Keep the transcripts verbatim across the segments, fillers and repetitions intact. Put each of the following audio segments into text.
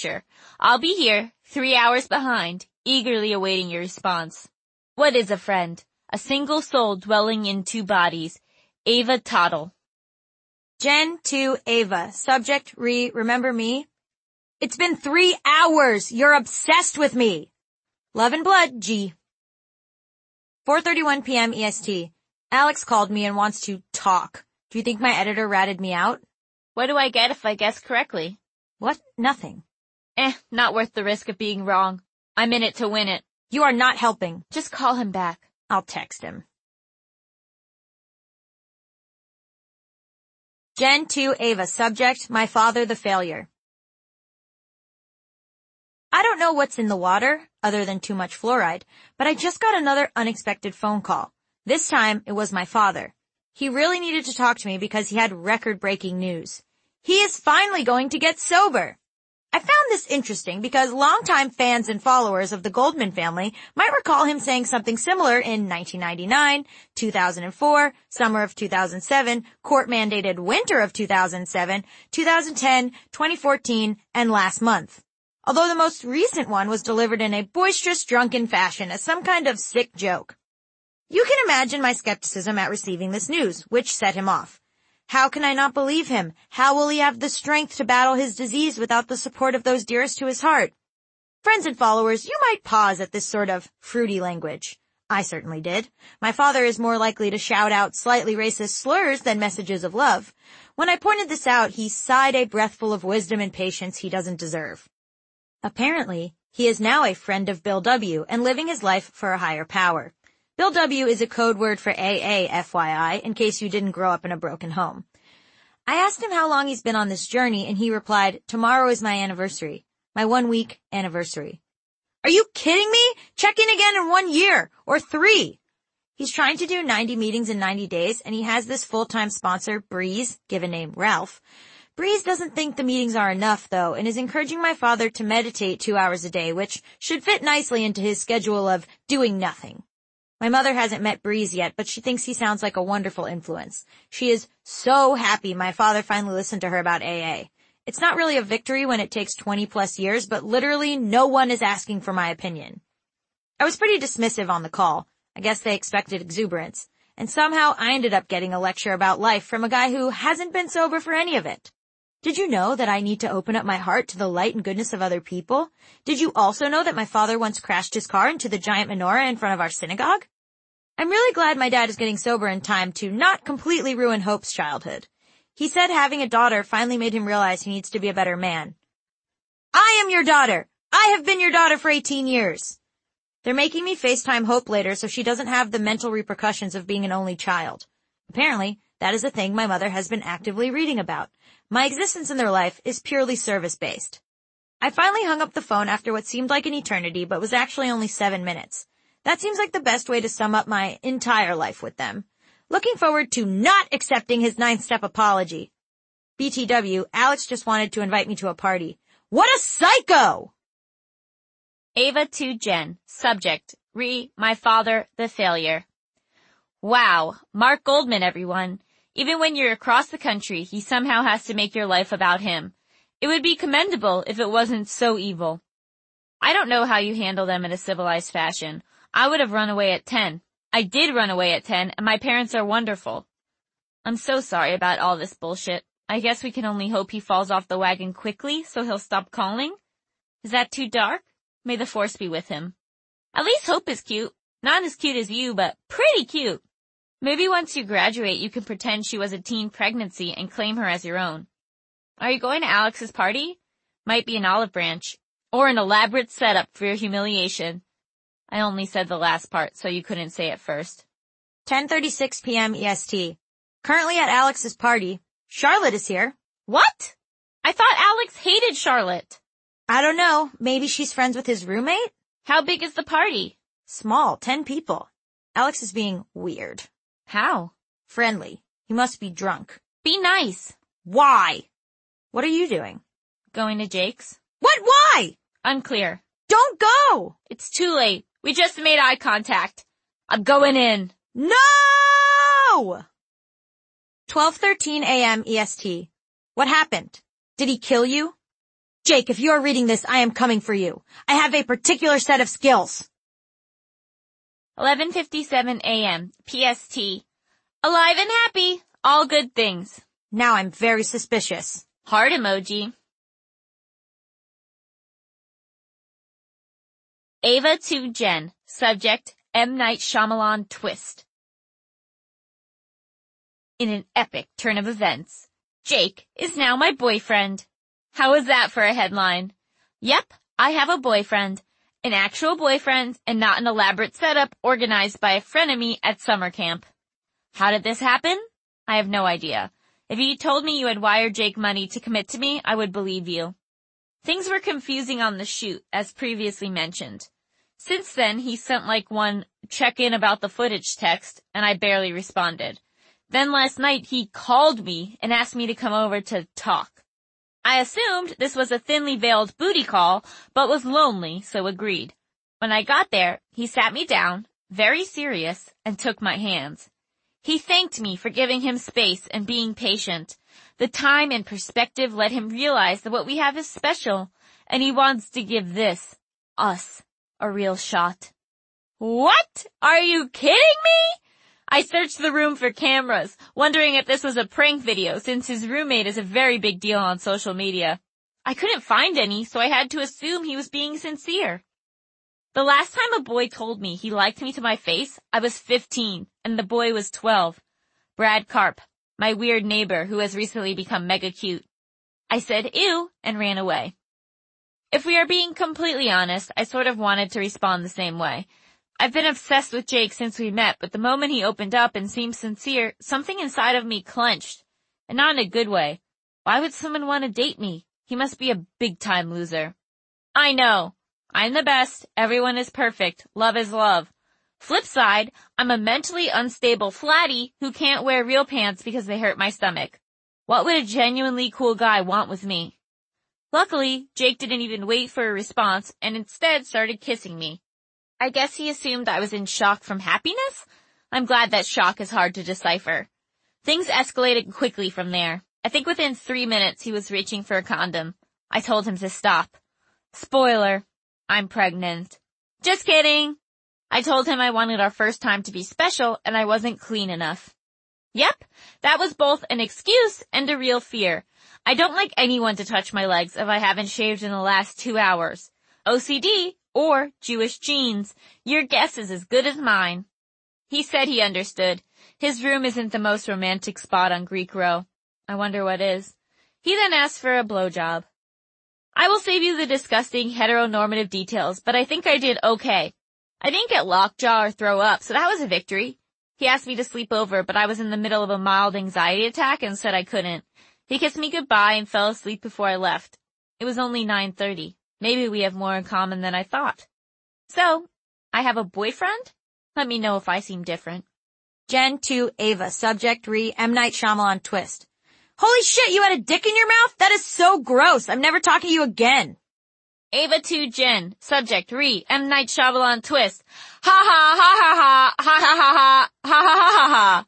pressure. I'll be here, three hours behind, eagerly awaiting your response. What is a friend? A single soul dwelling in two bodies. Ava Toddle. Jen to Ava. Subject, re, remember me? It's been three hours. You're obsessed with me. Love and blood, G. four thirty-one p.m. E S T. Alex called me and wants to talk. Do you think my editor ratted me out? What do I get if I guess correctly? What? Nothing. Eh, not worth the risk of being wrong. I'm in it to win it. You are not helping. Just call him back. I'll text him. Jen to Ava. Subject, my father the failure. I don't know what's in the water, other than too much fluoride, but I just got another unexpected phone call. This time, it was my father. He really needed to talk to me because he had record-breaking news. He is finally going to get sober. I found this interesting because longtime fans and followers of the Goldman family might recall him saying something similar in nineteen ninety-nine, two thousand four, summer of two thousand seven, court-mandated winter of two thousand seven, two thousand ten, twenty fourteen, and last month. Although the most recent one was delivered in a boisterous, drunken fashion as some kind of sick joke. You can imagine my skepticism at receiving this news, which set him off. How can I not believe him? How will he have the strength to battle his disease without the support of those dearest to his heart? Friends and followers, you might pause at this sort of fruity language. I certainly did. My father is more likely to shout out slightly racist slurs than messages of love. When I pointed this out, he sighed a breathful of wisdom and patience he doesn't deserve. Apparently, he is now a friend of Bill W. and living his life for a higher power. Bill W. is a code word for A A, F Y I, in case you didn't grow up in a broken home. I asked him how long he's been on this journey, and he replied, tomorrow is my anniversary. My one-week anniversary. Are you kidding me? Check in again in one year, or three. He's trying to do ninety meetings in ninety days, and he has this full-time sponsor, Breeze, given name Ralph. Breeze doesn't think the meetings are enough, though, and is encouraging my father to meditate two hours a day, which should fit nicely into his schedule of doing nothing. My mother hasn't met Breeze yet, but she thinks he sounds like a wonderful influence. She is so happy my father finally listened to her about A A. It's not really a victory when it takes twenty plus years, but literally no one is asking for my opinion. I was pretty dismissive on the call. I guess they expected exuberance. And somehow I ended up getting a lecture about life from a guy who hasn't been sober for any of it. Did you know that I need to open up my heart to the light and goodness of other people? Did you also know that my father once crashed his car into the giant menorah in front of our synagogue? I'm really glad my dad is getting sober in time to not completely ruin Hope's childhood. He said having a daughter finally made him realize he needs to be a better man. I am your daughter. I have been your daughter for eighteen years. They're making me FaceTime Hope later so she doesn't have the mental repercussions of being an only child. Apparently, that is a thing my mother has been actively reading about. My existence in their life is purely service-based. I finally hung up the phone after what seemed like an eternity, but was actually only seven minutes. That seems like the best way to sum up my entire life with them. Looking forward to not accepting his ninth step apology. B T W, Alex just wanted to invite me to a party. What a psycho! Ava to Jen. Subject, re, my father, the failure. Wow, Mark Goldman, everyone. Even when you're across the country, he somehow has to make your life about him. It would be commendable if it wasn't so evil. I don't know how you handle them in a civilized fashion. I would have run away at ten. I did run away at ten, and my parents are wonderful. I'm so sorry about all this bullshit. I guess we can only hope he falls off the wagon quickly so he'll stop calling. Is that too dark? May the force be with him. At least Hope is cute. Not as cute as you, but pretty cute. Maybe once you graduate, you can pretend she was a teen pregnancy and claim her as your own. Are you going to Alex's party? Might be an olive branch. Or an elaborate setup for your humiliation. I only said the last part, so you couldn't say it first. ten thirty-six p.m. E S T. Currently at Alex's party. Charlotte is here. What? I thought Alex hated Charlotte. I don't know. Maybe she's friends with his roommate? How big is the party? Small, ten people. Alex is being weird. How? Friendly. He must be drunk. Be nice. Why? What are you doing? Going to Jake's. What? Why? Unclear. Don't go! It's too late. We just made eye contact. I'm going in. No! twelve thirteen a.m. E S T. What happened? Did he kill you? Jake, if you're reading this, I am coming for you. I have a particular set of skills. eleven fifty-seven a.m. P S T. Alive and happy. All good things. Now I'm very suspicious. Heart emoji. Ava to Jen. Subject, M. Night Shyamalan twist. In an epic turn of events, Jake is now my boyfriend. How is that for a headline? Yep, I have a boyfriend. An actual boyfriend and not an elaborate setup organized by a frenemy at summer camp. How did this happen? I have no idea. If you told me you had wired Jake money to commit to me, I would believe you. Things were confusing on the shoot, as previously mentioned. Since then, he sent like one check-in about the footage text, and I barely responded. Then last night, he called me and asked me to come over to talk. I assumed this was a thinly veiled booty call, but was lonely, so agreed. When I got there, he sat me down, very serious, and took my hands. He thanked me for giving him space and being patient. The time and perspective let him realize that what we have is special, and he wants to give this, us, a real shot. What? Are you kidding me? I searched the room for cameras, wondering if this was a prank video since his roommate is a very big deal on social media. I couldn't find any, so I had to assume he was being sincere. The last time a boy told me he liked me to my face, I was fifteen, and the boy was twelve. Brad Karp, my weird neighbor who has recently become mega cute. I said ew and ran away. If we are being completely honest, I sort of wanted to respond the same way. I've been obsessed with Jake since we met, but the moment he opened up and seemed sincere, something inside of me clenched. And not in a good way. Why would someone want to date me? He must be a big-time loser. I know. I'm the best. Everyone is perfect. Love is love. Flip side, I'm a mentally unstable flatty who can't wear real pants because they hurt my stomach. What would a genuinely cool guy want with me? Luckily, Jake didn't even wait for a response and instead started kissing me. I guess he assumed I was in shock from happiness? I'm glad that shock is hard to decipher. Things escalated quickly from there. I think within three minutes he was reaching for a condom. I told him to stop. Spoiler. I'm pregnant. Just kidding. I told him I wanted our first time to be special and I wasn't clean enough. Yep, that was both an excuse and a real fear. I don't like anyone to touch my legs if I haven't shaved in the last two hours. O C D or Jewish genes. Your guess is as good as mine. He said he understood. His room isn't the most romantic spot on Greek Row. I wonder what is. He then asked for a blowjob. I will save you the disgusting heteronormative details, but I think I did okay. I didn't get lockjaw or throw up, so that was a victory. He asked me to sleep over, but I was in the middle of a mild anxiety attack and said I couldn't. He kissed me goodbye and fell asleep before I left. It was only nine thirty. Maybe we have more in common than I thought. So, I have a boyfriend? Let me know if I seem different. Jen to Ava. Subject re M. Night Shyamalan twist. Holy shit, you had a dick in your mouth? That is so gross. I'm never talking to you again. Ava to Jen. Subject re M. Night Shyamalan twist. Ha ha ha ha ha ha ha ha ha ha ha ha ha.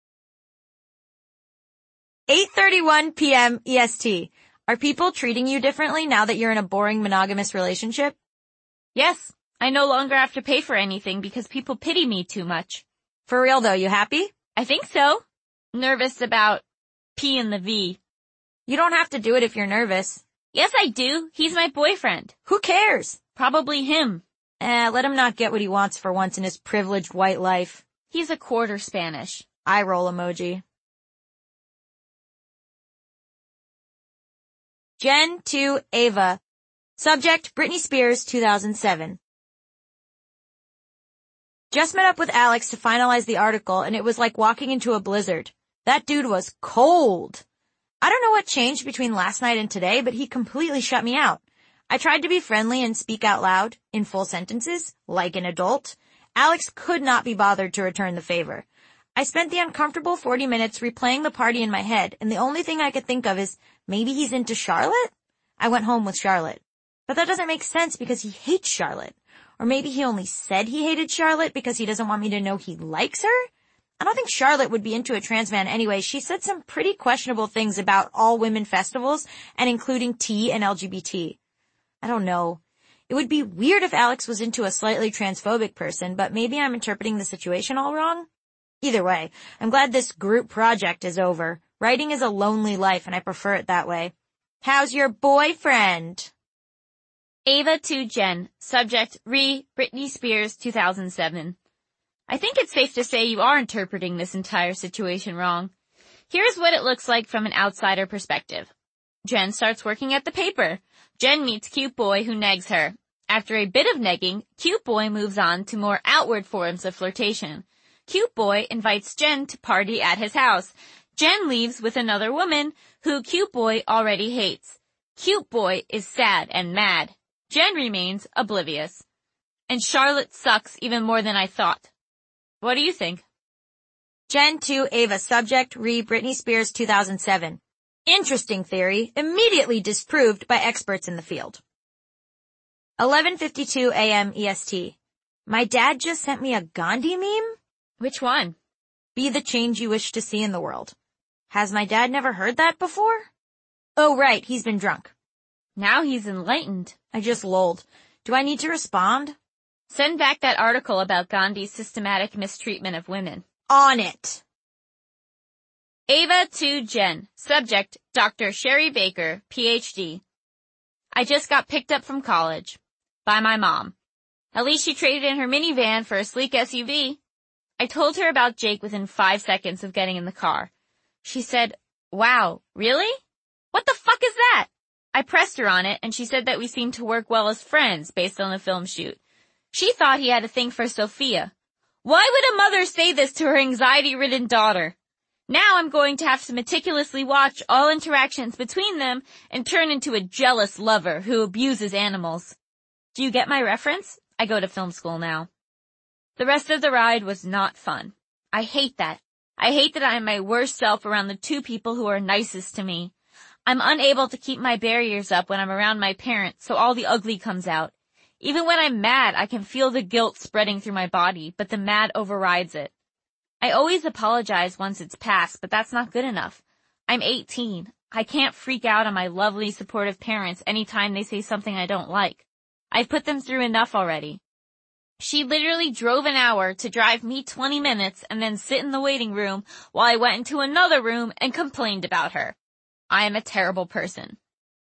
eight thirty-one p.m. E S T. Are people treating you differently now that you're in a boring monogamous relationship? Yes, I no longer have to pay for anything because people pity me too much. For real though, you happy? I think so. Nervous about P and the V. You don't have to do it if you're nervous. Yes, I do. He's my boyfriend. Who cares? Probably him. Eh, let him not get what he wants for once in his privileged white life. He's a quarter Spanish. Eye roll emoji. Jen to Ava. Subject, Britney Spears, two thousand seven. Just met up with Alex to finalize the article, and it was like walking into a blizzard. That dude was cold. I don't know what changed between last night and today, but he completely shut me out. I tried to be friendly and speak out loud, in full sentences, like an adult. Alex could not be bothered to return the favor. I spent the uncomfortable forty minutes replaying the party in my head, and the only thing I could think of is, maybe he's into Charlotte? I went home with Charlotte. But that doesn't make sense because he hates Charlotte. Or maybe he only said he hated Charlotte because he doesn't want me to know he likes her? I don't think Charlotte would be into a trans man anyway. She said some pretty questionable things about all women festivals and including T and L G B T. I don't know. It would be weird if Alex was into a slightly transphobic person, but maybe I'm interpreting the situation all wrong. Either way, I'm glad this group project is over. Writing is a lonely life, and I prefer it that way. How's your boyfriend? Ava to Jen. Subject, re, Britney Spears, two thousand seven. I think it's safe to say you are interpreting this entire situation wrong. Here's what it looks like from an outsider perspective. Jen starts working at the paper. Jen meets cute boy who negs her. After a bit of negging, cute boy moves on to more outward forms of flirtation. Cute boy invites Jen to party at his house. Jen leaves with another woman who cute boy already hates. Cute boy is sad and mad. Jen remains oblivious. And Charlotte sucks even more than I thought. What do you think? Jen to Ava. Subject, re, Britney Spears, two thousand seven. Interesting theory, immediately disproved by experts in the field. eleven fifty-two a.m. E S T. My dad just sent me a Gandhi meme? Which one? Be the change you wish to see in the world. Has my dad never heard that before? Oh right, he's been drunk. Now he's enlightened. I just lolled. Do I need to respond? Send back that article about Gandhi's systematic mistreatment of women. On it. Ava to Jen. Subject, Doctor Sherry Baker, P H D. I just got picked up from college. By my mom. At least she traded in her minivan for a sleek S U V. I told her about Jake within five seconds of getting in the car. She said, wow, really? What the fuck is that? I pressed her on it and she said that we seemed to work well as friends based on the film shoot. She thought he had a thing for Sophia. Why would a mother say this to her anxiety-ridden daughter? Now I'm going to have to meticulously watch all interactions between them and turn into a jealous lover who abuses animals. Do you get my reference? I go to film school now. The rest of the ride was not fun. I hate that. I hate that I am my worst self around the two people who are nicest to me. I'm unable to keep my barriers up when I'm around my parents, so all the ugly comes out. Even when I'm mad, I can feel the guilt spreading through my body, but the mad overrides it. I always apologize once it's past, but that's not good enough. I'm eighteen. I can't freak out on my lovely, supportive parents anytime they say something I don't like. I've put them through enough already. She literally drove an hour to drive me twenty minutes and then sit in the waiting room while I went into another room and complained about her. I am a terrible person.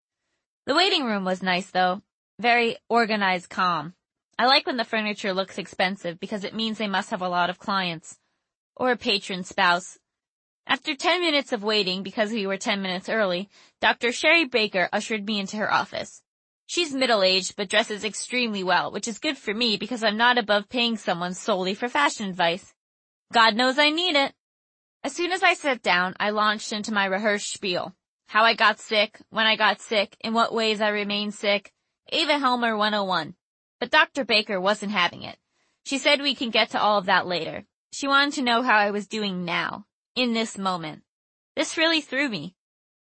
The waiting room was nice though. Very organized, calm. I like when the furniture looks expensive because it means they must have a lot of clients. Or a patron spouse. After ten minutes of waiting, because we were ten minutes early, Doctor Sherry Baker ushered me into her office. She's middle-aged but dresses extremely well, which is good for me because I'm not above paying someone solely for fashion advice. God knows I need it. As soon as I sat down, I launched into my rehearsed spiel. How I got sick, when I got sick, in what ways I remained sick. Ava Helmer one oh one. But Doctor Baker wasn't having it. She said we can get to all of that later. She wanted to know how I was doing now, in this moment. This really threw me.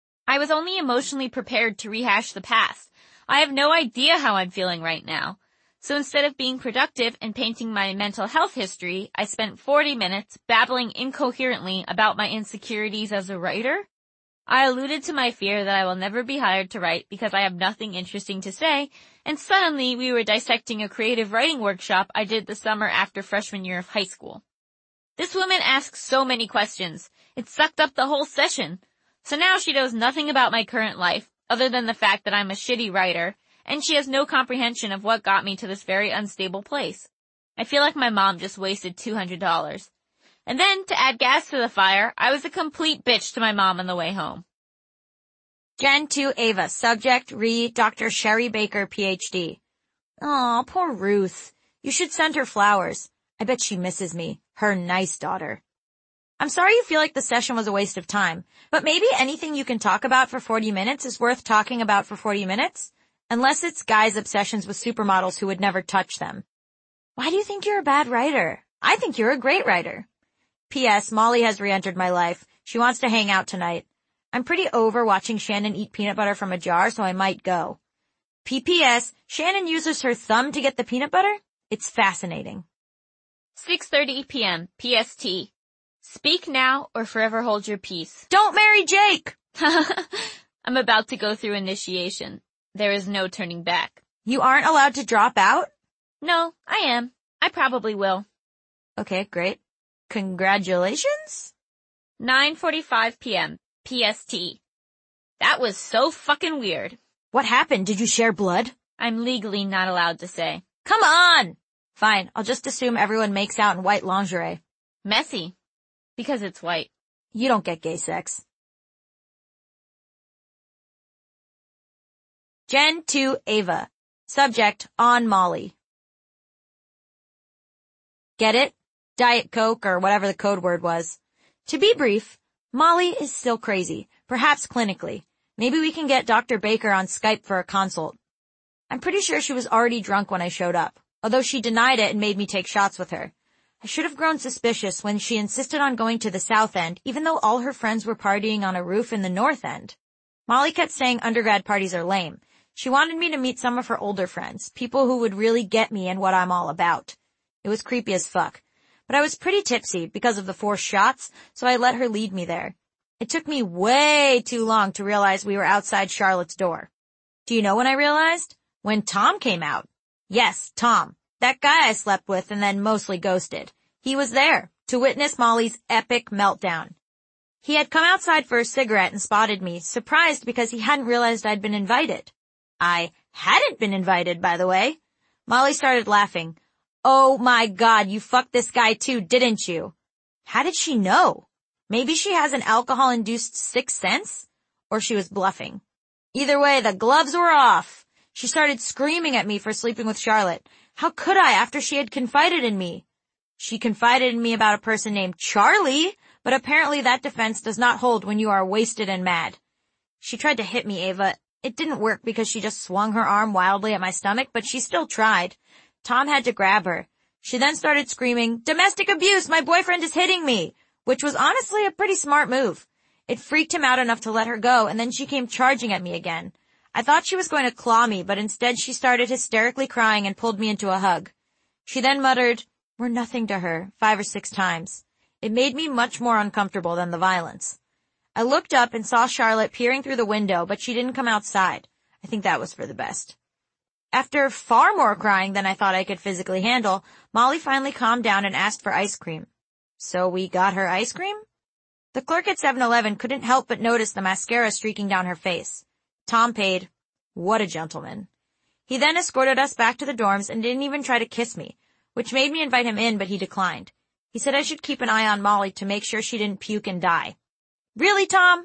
I was only emotionally prepared to rehash the past. I have no idea how I'm feeling right now. So instead of being productive and painting my mental health history, I spent forty minutes babbling incoherently about my insecurities as a writer. I alluded to my fear that I will never be hired to write because I have nothing interesting to say, and suddenly we were dissecting a creative writing workshop I did the summer after freshman year of high school. This woman asks so many questions. It sucked up the whole session. So now she knows nothing about my current life, other than the fact that I'm a shitty writer, and she has no comprehension of what got me to this very unstable place. I feel like my mom just wasted two hundred dollars. And then, to add gas to the fire, I was a complete bitch to my mom on the way home. Jen to Ava. Subject, re, Doctor Sherry Baker, P H D. Aw, poor Ruth. You should send her flowers. I bet she misses me. Her nice daughter. I'm sorry you feel like the session was a waste of time, but maybe anything you can talk about for forty minutes is worth talking about for forty minutes, unless it's guys' obsessions with supermodels who would never touch them. Why do you think you're a bad writer? I think you're a great writer. P S. Molly has re-entered my life. She wants to hang out tonight. I'm pretty over watching Shannon eat peanut butter from a jar, so I might go. P P S. Shannon uses her thumb to get the peanut butter? It's fascinating. six thirty p.m. P S T. Speak now or forever hold your peace. Don't marry Jake! I'm about to go through initiation. There is no turning back. You aren't allowed to drop out? No, I am. I probably will. Okay, great. Congratulations? nine forty-five p.m. P S T. That was so fucking weird. What happened? Did you share blood? I'm legally not allowed to say. Come on! Fine, I'll just assume everyone makes out in white lingerie. Messy. Because it's white. You don't get gay sex. Jen to Ava. Subject, on Molly. Get it? Diet Coke or whatever the code word was. To be brief, Molly is still crazy, perhaps clinically. Maybe we can get Doctor Baker on Skype for a consult. I'm pretty sure she was already drunk when I showed up, although she denied it and made me take shots with her. I should have grown suspicious when she insisted on going to the South End, even though all her friends were partying on a roof in the North End. Molly kept saying undergrad parties are lame. She wanted me to meet some of her older friends, people who would really get me and what I'm all about. It was creepy as fuck. But I was pretty tipsy because of the four shots, so I let her lead me there. It took me way too long to realize we were outside Charlotte's door. Do you know when I realized? When Tom came out. Yes, Tom. That guy I slept with and then mostly ghosted. He was there to witness Molly's epic meltdown. He had come outside for a cigarette and spotted me, surprised because he hadn't realized I'd been invited. I hadn't been invited, by the way. Molly started laughing. Oh my God, you fucked this guy too, didn't you? How did she know? Maybe she has an alcohol-induced sixth sense? Or she was bluffing. Either way, the gloves were off. She started screaming at me for sleeping with Charlotte. How could I after she had confided in me? She confided in me about a person named Charlie, but apparently that defense does not hold when you are wasted and mad. She tried to hit me, Ava. It didn't work because she just swung her arm wildly at my stomach, but she still tried. Tom had to grab her. She then started screaming, "Domestic abuse! My boyfriend is hitting me!" Which was honestly a pretty smart move. It freaked him out enough to let her go, and then she came charging at me again. I thought she was going to claw me, but instead she started hysterically crying and pulled me into a hug. She then muttered, "We're nothing to her," five or six times. It made me much more uncomfortable than the violence. I looked up and saw Charlotte peering through the window, but she didn't come outside. I think that was for the best. After far more crying than I thought I could physically handle, Molly finally calmed down and asked for ice cream. So we got her ice cream? The clerk at seven eleven couldn't help but notice the mascara streaking down her face. Tom paid. What a gentleman. He then escorted us back to the dorms and didn't even try to kiss me, which made me invite him in, but he declined. He said I should keep an eye on Molly to make sure she didn't puke and die. Really, Tom?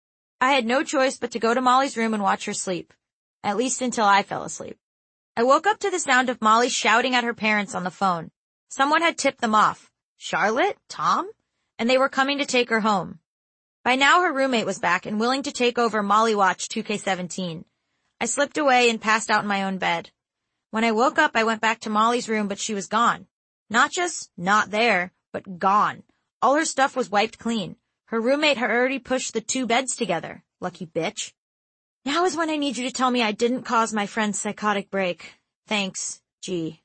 I had no choice but to go to Molly's room and watch her sleep. At least until I fell asleep. I woke up to the sound of Molly shouting at her parents on the phone. Someone had tipped them off. Charlotte? Tom? And they were coming to take her home. By now her roommate was back and willing to take over Molly Watch two K seventeen. I slipped away and passed out in my own bed. When I woke up, I went back to Molly's room, but she was gone. Not just not there, but gone. All her stuff was wiped clean. Her roommate had already pushed the two beds together. Lucky bitch. Now is when I need you to tell me I didn't cause my friend's psychotic break. Thanks, G.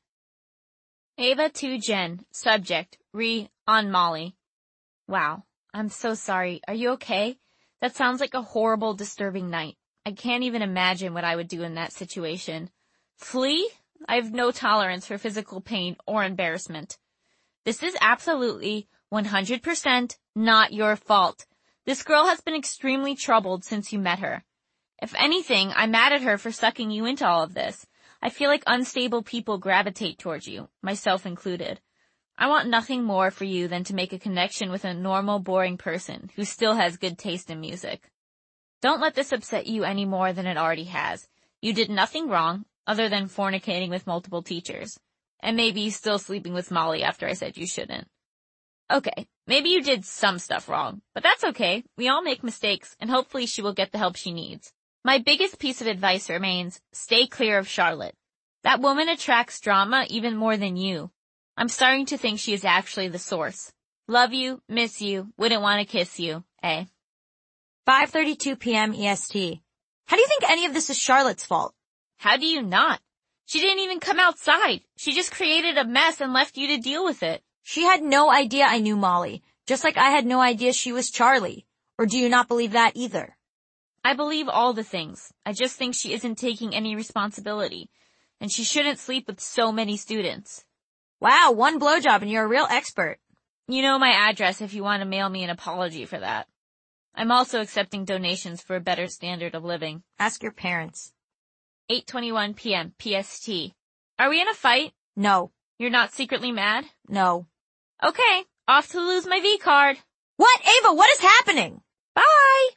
Ava to Jen. Subject, re, on Molly. Wow. I'm so sorry. Are you okay? That sounds like a horrible, disturbing night. I can't even imagine what I would do in that situation. Flee? I have no tolerance for physical pain or embarrassment. This is absolutely one hundred percent not your fault. This girl has been extremely troubled since you met her. If anything, I'm mad at her for sucking you into all of this. I feel like unstable people gravitate towards you, myself included. I want nothing more for you than to make a connection with a normal, boring person who still has good taste in music. Don't let this upset you any more than it already has. You did nothing wrong, other than fornicating with multiple teachers. And maybe still sleeping with Molly after I said you shouldn't. Okay, maybe you did some stuff wrong, but that's okay. We all make mistakes, and hopefully she will get the help she needs. My biggest piece of advice remains, stay clear of Charlotte. That woman attracts drama even more than you. I'm starting to think she is actually the source. Love you, miss you, wouldn't want to kiss you, eh? five thirty-two p.m. E S T. How do you think any of this is Charlotte's fault? How do you not? She didn't even come outside. She just created a mess and left you to deal with it. She had no idea I knew Molly. Just like I had no idea she was Charlie. Or do you not believe that either? I believe all the things. I just think she isn't taking any responsibility. And she shouldn't sleep with so many students. Wow, one blowjob and you're a real expert. You know my address if you want to mail me an apology for that. I'm also accepting donations for a better standard of living. Ask your parents. eight twenty-one p.m. P S T. Are we in a fight? No. You're not secretly mad? No. Okay, off to lose my V card. What? Ava, what is happening? Bye!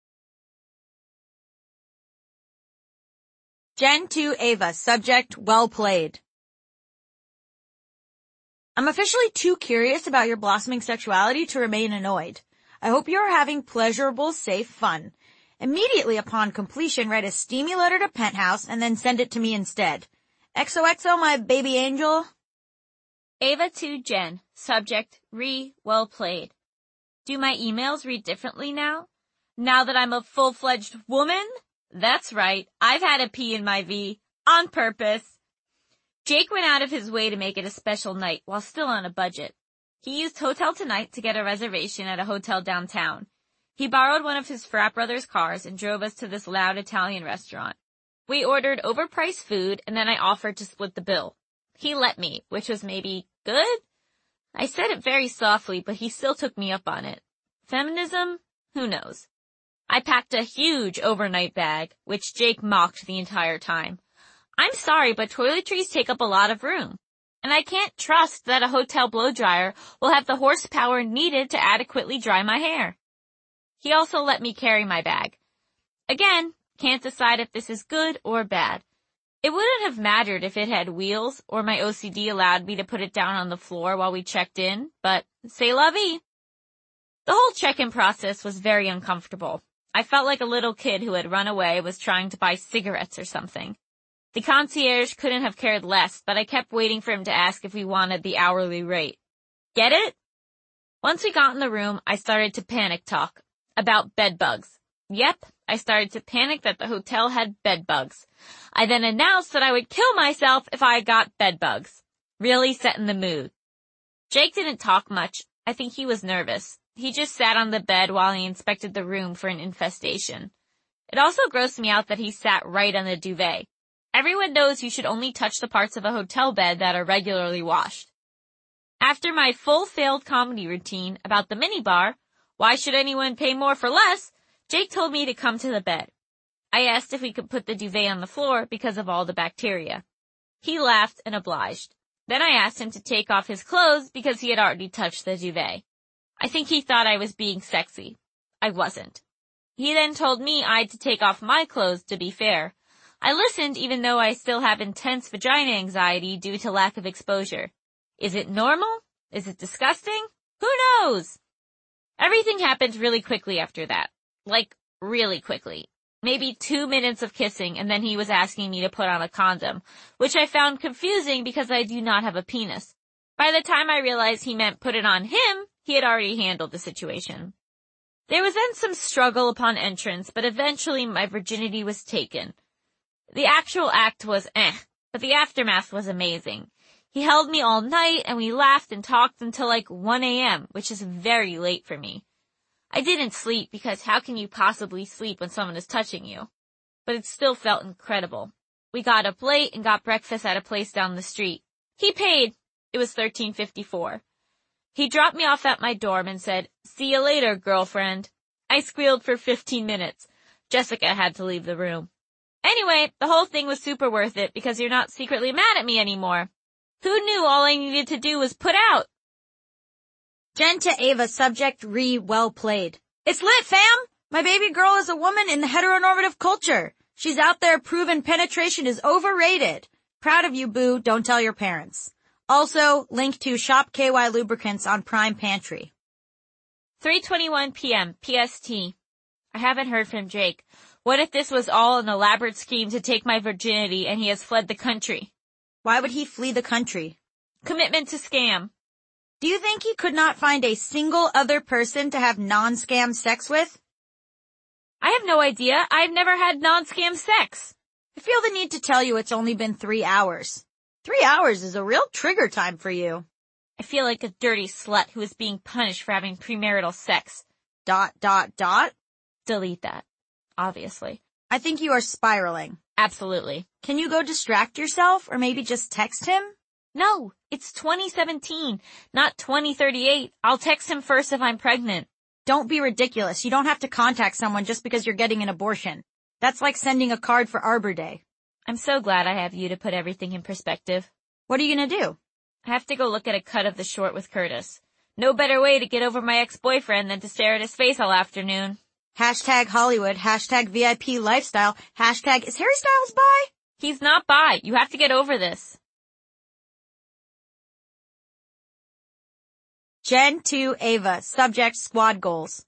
Gen two Ava, subject, well played. I'm officially too curious about your blossoming sexuality to remain annoyed. I hope you are having pleasurable, safe fun. Immediately upon completion, write a steamy letter to Penthouse and then send it to me instead. X O X O, my baby angel. Ava two Jen, subject, re, well played. Do my emails read differently now? Now that I'm a full-fledged woman? That's right, I've had a P in my V, on purpose. Jake went out of his way to make it a special night while still on a budget. He used Hotel Tonight to get a reservation at a hotel downtown. He borrowed one of his frat brother's cars and drove us to this loud Italian restaurant. We ordered overpriced food and then I offered to split the bill. He let me, which was maybe good? I said it very softly, but he still took me up on it. Feminism? Who knows? I packed a huge overnight bag, which Jake mocked the entire time. I'm sorry, but toiletries take up a lot of room. And I can't trust that a hotel blow dryer will have the horsepower needed to adequately dry my hair. He also let me carry my bag. Again, can't decide if this is good or bad. It wouldn't have mattered if it had wheels or my O C D allowed me to put it down on the floor while we checked in, but c'est la vie. The whole check-in process was very uncomfortable. I felt like a little kid who had run away and was trying to buy cigarettes or something. The concierge couldn't have cared less, but I kept waiting for him to ask if we wanted the hourly rate. Get it? Once we got in the room, I started to panic talk about bed bugs. Yep, I started to panic that the hotel had bed bugs. I then announced that I would kill myself if I got bed bugs. Really setting the mood. Jake didn't talk much. I think he was nervous. He just sat on the bed while he inspected the room for an infestation. It also grossed me out that he sat right on the duvet. Everyone knows you should only touch the parts of a hotel bed that are regularly washed. After my full failed comedy routine about the minibar, why should anyone pay more for less, Jake told me to come to the bed. I asked if we could put the duvet on the floor because of all the bacteria. He laughed and obliged. Then I asked him to take off his clothes because he had already touched the duvet. I think he thought I was being sexy. I wasn't. He then told me I had to take off my clothes to be fair. I listened even though I still have intense vagina anxiety due to lack of exposure. Is it normal? Is it disgusting? Who knows? Everything happened really quickly after that. Like, really quickly. Maybe two minutes of kissing and then he was asking me to put on a condom, which I found confusing because I do not have a penis. By the time I realized he meant put it on him, he had already handled the situation. There was then some struggle upon entrance, but eventually my virginity was taken. The actual act was eh, but the aftermath was amazing. He held me all night and we laughed and talked until like one a.m., which is very late for me. I didn't sleep because how can you possibly sleep when someone is touching you? But it still felt incredible. We got up late and got breakfast at a place down the street. He paid. It was thirteen fifty-four. He dropped me off at my dorm and said, "See you later, girlfriend." I squealed for fifteen minutes. Jessica had to leave the room. Anyway, the whole thing was super worth it because you're not secretly mad at me anymore. Who knew all I needed to do was put out? Jen to Ava, subject, re, well played. It's lit, fam! My baby girl is a woman in the heteronormative culture. She's out there proving penetration is overrated. Proud of you, boo. Don't tell your parents. Also, link to Shop K Y Lubricants on Prime Pantry. three twenty-one p.m. P S T. I haven't heard from Jake. What if this was all an elaborate scheme to take my virginity and he has fled the country? Why would he flee the country? Commitment to scam. Do you think he could not find a single other person to have non-scam sex with? I have no idea. I've never had non-scam sex. I feel the need to tell you it's only been three hours. Three hours is a real trigger time for you. I feel like a dirty slut who is being punished for having premarital sex. Dot, dot, dot. Delete that. Obviously. I think you are spiraling. Absolutely. Can you go distract yourself or maybe just text him? No, it's twenty seventeen, not twenty thirty-eight. I'll text him first if I'm pregnant. Don't be ridiculous. You don't have to contact someone just because you're getting an abortion. That's like sending a card for Arbor Day. I'm so glad I have you to put everything in perspective. What are you gonna do? I have to go look at a cut of the short with Curtis. No better way to get over my ex-boyfriend than to stare at his face all afternoon. Hashtag Hollywood, hashtag V I P lifestyle, hashtag is Harry Styles bi? He's not bi. You have to get over this. Gen two Ava, subject squad goals.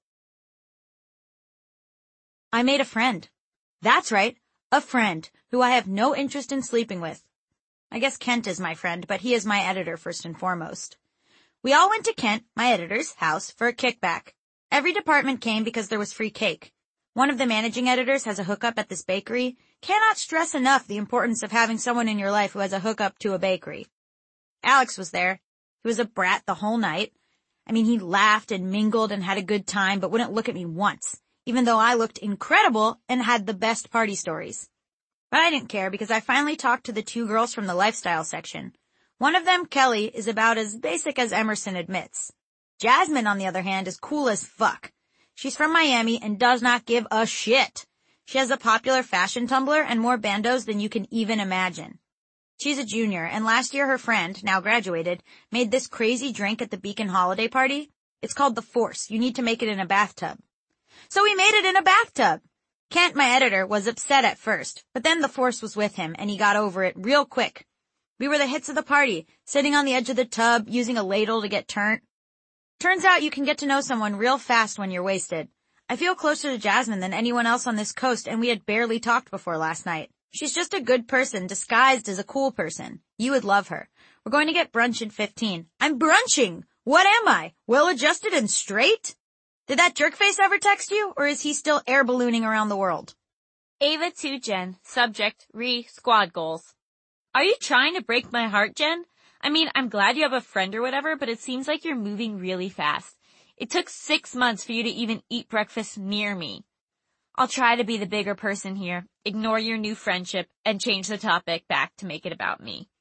I made a friend. That's right, a friend who I have no interest in sleeping with. I guess Kent is my friend, but he is my editor first and foremost. We all went to Kent, my editor's, house for a kickback. Every department came because there was free cake. One of the managing editors has a hookup at this bakery. Cannot stress enough the importance of having someone in your life who has a hookup to a bakery. Alex was there. He was a brat the whole night. I mean, he laughed and mingled and had a good time, but wouldn't look at me once, even though I looked incredible and had the best party stories. But I didn't care because I finally talked to the two girls from the lifestyle section. One of them, Kelly, is about as basic as Emerson admits. Jasmine, on the other hand, is cool as fuck. She's from Miami and does not give a shit. She has a popular fashion Tumblr and more bandos than you can even imagine. She's a junior, and last year her friend, now graduated, made this crazy drink at the Beacon holiday party. It's called the Force. You need to make it in a bathtub. So we made it in a bathtub. Kent, my editor, was upset at first, but then the Force was with him, and he got over it real quick. We were the hits of the party, sitting on the edge of the tub, using a ladle to get turned. Turns out you can get to know someone real fast when you're wasted. I feel closer to Jasmine than anyone else on this coast, and we had barely talked before last night. She's just a good person disguised as a cool person. You would love her. We're going to get brunch in fifteen. I'm brunching! What am I? Well-adjusted and straight? Did that jerkface ever text you, or is he still air ballooning around the world? Ava two Jen, subject, re, squad goals. Are you trying to break my heart, Jen? I mean, I'm glad you have a friend or whatever, but it seems like you're moving really fast. It took six months for you to even eat breakfast near me. I'll try to be the bigger person here, ignore your new friendship, and change the topic back to make it about me.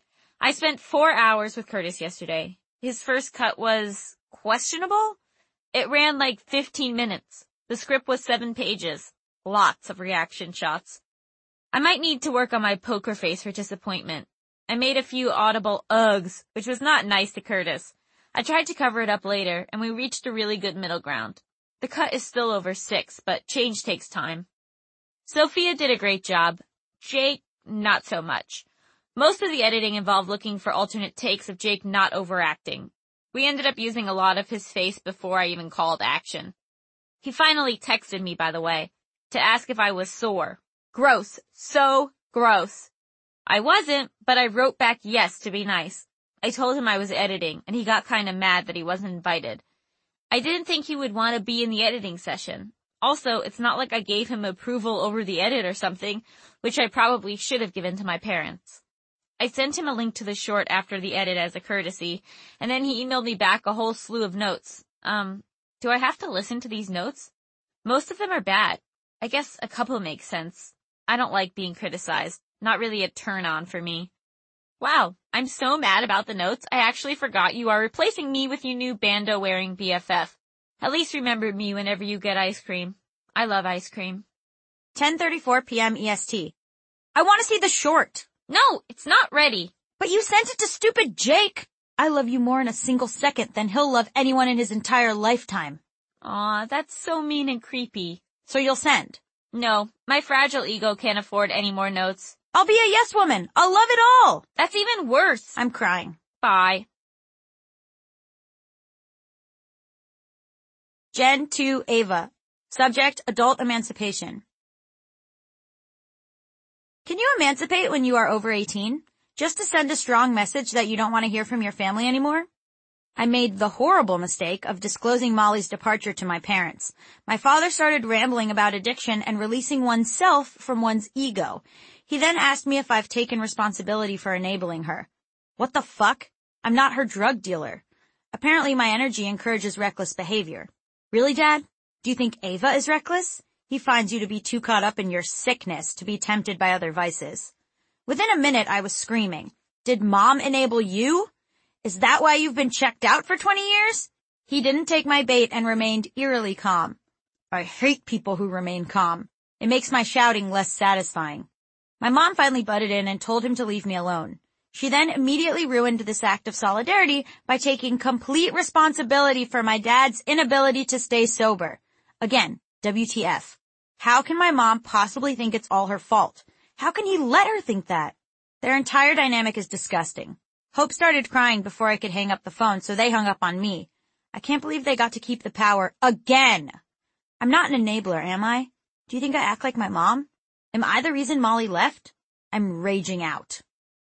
I spent four hours with Curtis yesterday. His first cut was questionable. It ran like fifteen minutes. The script was seven pages. Lots of reaction shots. I might need to work on my poker face for disappointment. I made a few audible ughs, which was not nice to Curtis. I tried to cover it up later, and we reached a really good middle ground. The cut is still over six, but change takes time. Sophia did a great job. Jake, not so much. Most of the editing involved looking for alternate takes of Jake not overacting. We ended up using a lot of his face before I even called action. He finally texted me, by the way, to ask if I was sore. Gross. So gross. I wasn't, but I wrote back yes to be nice. I told him I was editing, and he got kinda mad that he wasn't invited. I didn't think he would want to be in the editing session. Also, it's not like I gave him approval over the edit or something, which I probably should have given to my parents. I sent him a link to the short after the edit as a courtesy, and then he emailed me back a whole slew of notes. Um, do I have to listen to these notes? Most of them are bad. I guess a couple make sense. I don't like being criticized. Not really a turn-on for me. Wow, I'm so mad about the notes, I actually forgot you are replacing me with your new bando-wearing B F F. At least remember me whenever you get ice cream. I love ice cream. ten thirty-four p.m. E S T. I want to see the short. No, it's not ready. But you sent it to stupid Jake. I love you more in a single second than he'll love anyone in his entire lifetime. Aw, that's so mean and creepy. So you'll send? No, my fragile ego can't afford any more notes. I'll be a yes woman. I'll love it all. That's even worse. I'm crying. Bye. Gen two Ava. Subject, adult emancipation. Can you emancipate when you are over eighteen? Just to send a strong message that you don't want to hear from your family anymore? I made the horrible mistake of disclosing Molly's departure to my parents. My father started rambling about addiction and releasing oneself from one's ego. He then asked me if I've taken responsibility for enabling her. What the fuck? I'm not her drug dealer. Apparently my energy encourages reckless behavior. Really, Dad? Do you think Ava is reckless? He finds you to be too caught up in your sickness to be tempted by other vices. Within a minute, I was screaming. Did Mom enable you? Is that why you've been checked out for twenty years? He didn't take my bait and remained eerily calm. I hate people who remain calm. It makes my shouting less satisfying. My mom finally butted in and told him to leave me alone. She then immediately ruined this act of solidarity by taking complete responsibility for my dad's inability to stay sober. Again, W T F. How can my mom possibly think it's all her fault? How can he let her think that? Their entire dynamic is disgusting. Hope started crying before I could hang up the phone, so they hung up on me. I can't believe they got to keep the power again. I'm not an enabler, am I? Do you think I act like my mom? Am I the reason Molly left? I'm raging out.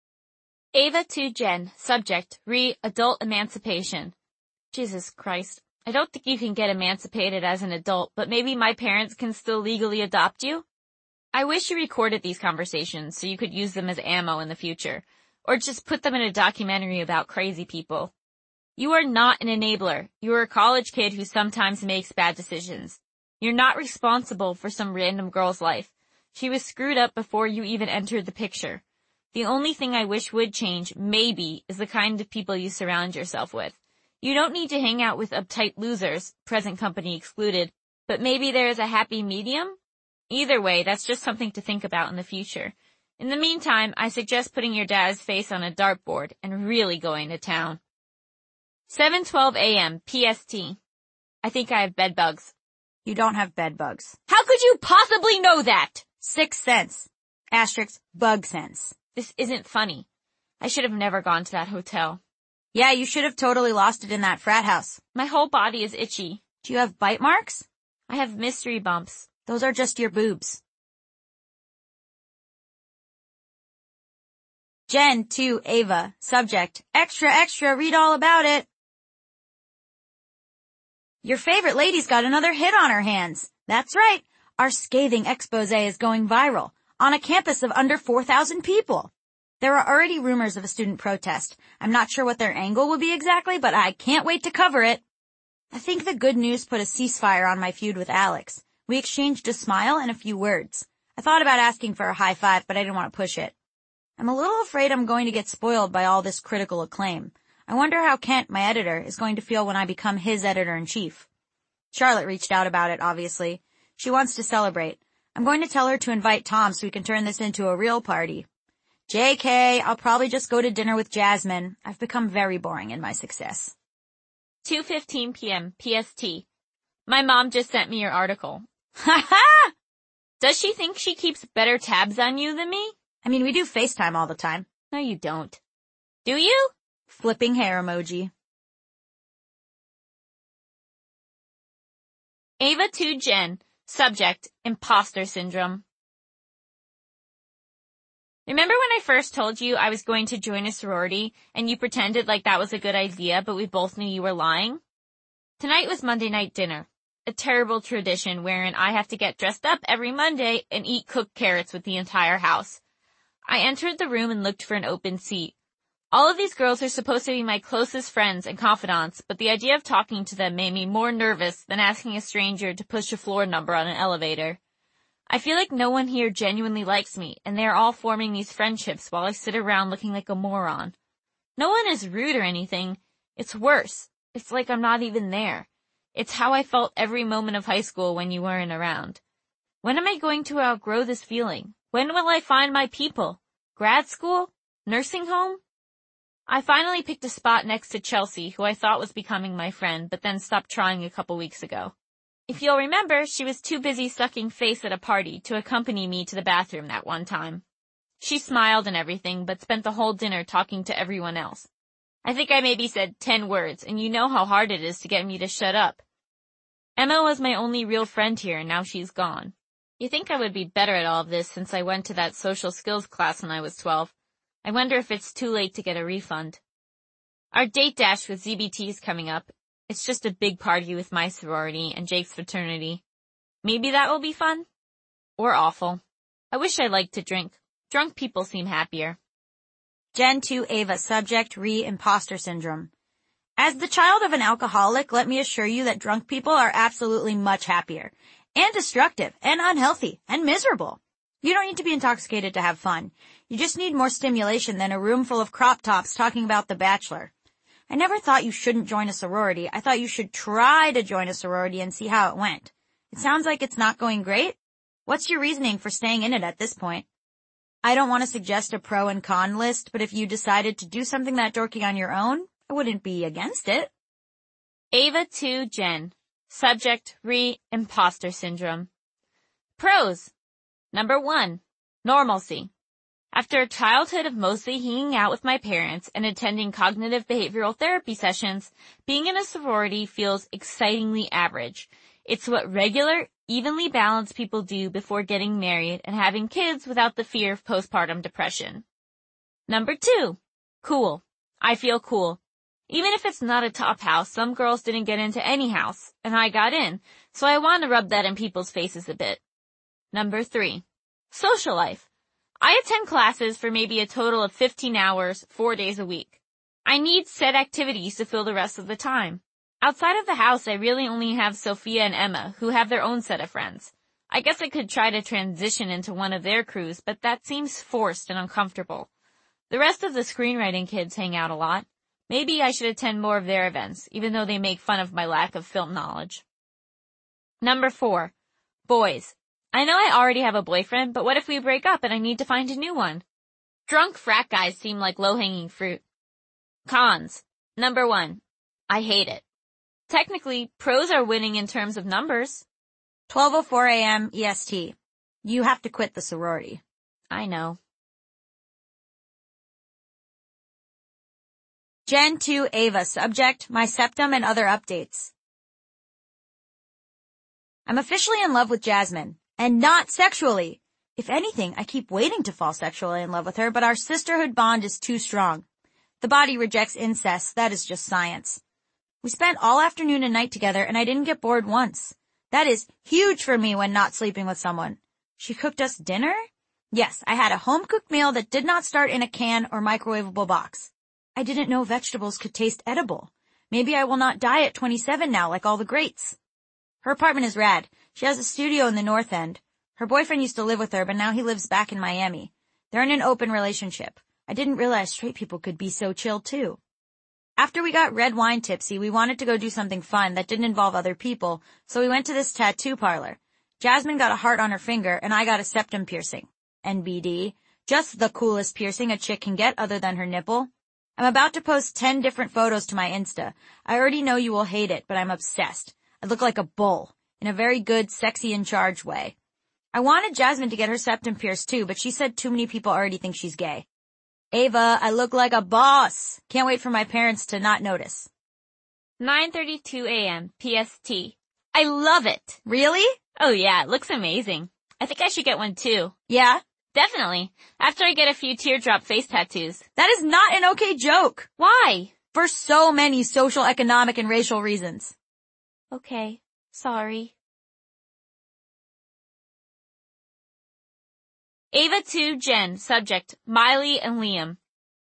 Ava to Jen. Subject. Re. Adult emancipation. Jesus Christ. I don't think you can get emancipated as an adult, but maybe my parents can still legally adopt you? I wish you recorded these conversations so you could use them as ammo in the future, or just put them in a documentary about crazy people. You are not an enabler. You are a college kid who sometimes makes bad decisions. You're not responsible for some random girl's life. She was screwed up before you even entered the picture. The only thing I wish would change, maybe, is the kind of people you surround yourself with. You don't need to hang out with uptight losers, present company excluded, but maybe there is a happy medium? Either way, that's just something to think about in the future. In the meantime, I suggest putting your dad's face on a dartboard and really going to town. seven twelve a.m. P S T. I think I have bed bugs. You don't have bed bugs. How could you possibly know that? Sixth sense. Asterisk, bug sense. This isn't funny. I should have never gone to that hotel. Yeah, you should have totally lost it in that frat house. My whole body is itchy. Do you have bite marks? I have mystery bumps. Those are just your boobs. Jen to Ava. Subject. Extra, extra, read all about it. Your favorite lady's got another hit on her hands. That's right. Our scathing expose is going viral on a campus of under four thousand people. There are already rumors of a student protest. I'm not sure what their angle will be exactly, but I can't wait to cover it. I think the good news put a ceasefire on my feud with Alex. We exchanged a smile and a few words. I thought about asking for a high five, but I didn't want to push it. I'm a little afraid I'm going to get spoiled by all this critical acclaim. I wonder how Kent, my editor, is going to feel when I become his editor-in-chief. Charlotte reached out about it, obviously. She wants to celebrate. I'm going to tell her to invite Tom so we can turn this into a real party. J K, I'll probably just go to dinner with Jasmine. I've become very boring in my success. two fifteen p.m. P S T. My mom just sent me your article. Ha ha! Does she think she keeps better tabs on you than me? I mean, we do FaceTime all the time. No, you don't. Do you? Flipping hair emoji. Ava to Jen. Subject. Imposter syndrome. Remember when I first told you I was going to join a sorority and you pretended like that was a good idea, but we both knew you were lying? Tonight was Monday night dinner, a terrible tradition wherein I have to get dressed up every Monday and eat cooked carrots with the entire house. I entered the room and looked for an open seat. All of these girls are supposed to be my closest friends and confidants, but the idea of talking to them made me more nervous than asking a stranger to push a floor number on an elevator. I feel like no one here genuinely likes me, and they are all forming these friendships while I sit around looking like a moron. No one is rude or anything. It's worse. It's like I'm not even there. It's how I felt every moment of high school when you weren't around. When am I going to outgrow this feeling? When will I find my people? Grad school? Nursing home? I finally picked a spot next to Chelsea, who I thought was becoming my friend, but then stopped trying a couple weeks ago. If you'll remember, she was too busy sucking face at a party to accompany me to the bathroom that one time. She smiled and everything, but spent the whole dinner talking to everyone else. I think I maybe said ten words, and you know how hard it is to get me to shut up. Emma was my only real friend here, and now she's gone. You think I would be better at all of this since I went to that social skills class when I was twelve. I wonder if it's too late to get a refund. Our date dash with Z B T is coming up. It's just a big party with my sorority and Jake's fraternity. Maybe that will be fun? Or awful. I wish I liked to drink. Drunk people seem happier. Gen two Ava, subject, re, imposter syndrome. As the child of an alcoholic, let me assure you that drunk people are absolutely much happier, and destructive, and unhealthy, and miserable. You don't need to be intoxicated to have fun. You just need more stimulation than a room full of crop tops talking about The Bachelor. I never thought you shouldn't join a sorority. I thought you should try to join a sorority and see how it went. It sounds like it's not going great. What's your reasoning for staying in it at this point? I don't want to suggest a pro and con list, but if you decided to do something that dorky on your own, I wouldn't be against it. Ava two Jen. Subject, re, imposter syndrome. Pros. Number one, normalcy. After a childhood of mostly hanging out with my parents and attending cognitive behavioral therapy sessions, being in a sorority feels excitingly average. It's what regular, evenly balanced people do before getting married and having kids without the fear of postpartum depression. Number two, cool. I feel cool. Even if it's not a top house, some girls didn't get into any house, and I got in, so I want to rub that in people's faces a bit. Number three, social life. I attend classes for maybe a total of fifteen hours, four days a week. I need set activities to fill the rest of the time. Outside of the house, I really only have Sophia and Emma, who have their own set of friends. I guess I could try to transition into one of their crews, but that seems forced and uncomfortable. The rest of the screenwriting kids hang out a lot. Maybe I should attend more of their events, even though they make fun of my lack of film knowledge. Number four, boys. I know I already have a boyfriend, but what if we break up and I need to find a new one? Drunk frat guys seem like low-hanging fruit. Cons. Number one, I hate it. Technically, pros are winning in terms of numbers. twelve oh four a.m. E S T. You have to quit the sorority. I know. Gen two Ava, subject, my septum and other updates. I'm officially in love with Jasmine, and not sexually. If anything, I keep waiting to fall sexually in love with her, but our sisterhood bond is too strong. The body rejects incest, that is just science. We spent all afternoon and night together, and I didn't get bored once. That is huge for me when not sleeping with someone. She cooked us dinner? Yes, I had a home-cooked meal that did not start in a can or microwavable box. I didn't know vegetables could taste edible. Maybe I will not die at twenty-seven now like all the greats. Her apartment is rad. She has a studio in the North End. Her boyfriend used to live with her, but now he lives back in Miami. They're in an open relationship. I didn't realize straight people could be so chill too. After we got red wine tipsy, we wanted to go do something fun that didn't involve other people, so we went to this tattoo parlor. Jasmine got a heart on her finger, and I got a septum piercing. N B D. Just the coolest piercing a chick can get other than her nipple. I'm about to post ten different photos to my Insta. I already know you will hate it, but I'm obsessed. I look like a bull, in a very good, sexy in charge way. I wanted Jasmine to get her septum pierced too, but she said too many people already think she's gay. Ava, I look like a boss. Can't wait for my parents to not notice. nine thirty-two a.m. P S T. I love it. Really? Oh yeah, it looks amazing. I think I should get one too. Yeah? Definitely. After I get a few teardrop face tattoos. That is not an okay joke. Why? For so many social, economic, and racial reasons. Okay. Sorry. Ava two Jen, subject, Miley and Liam.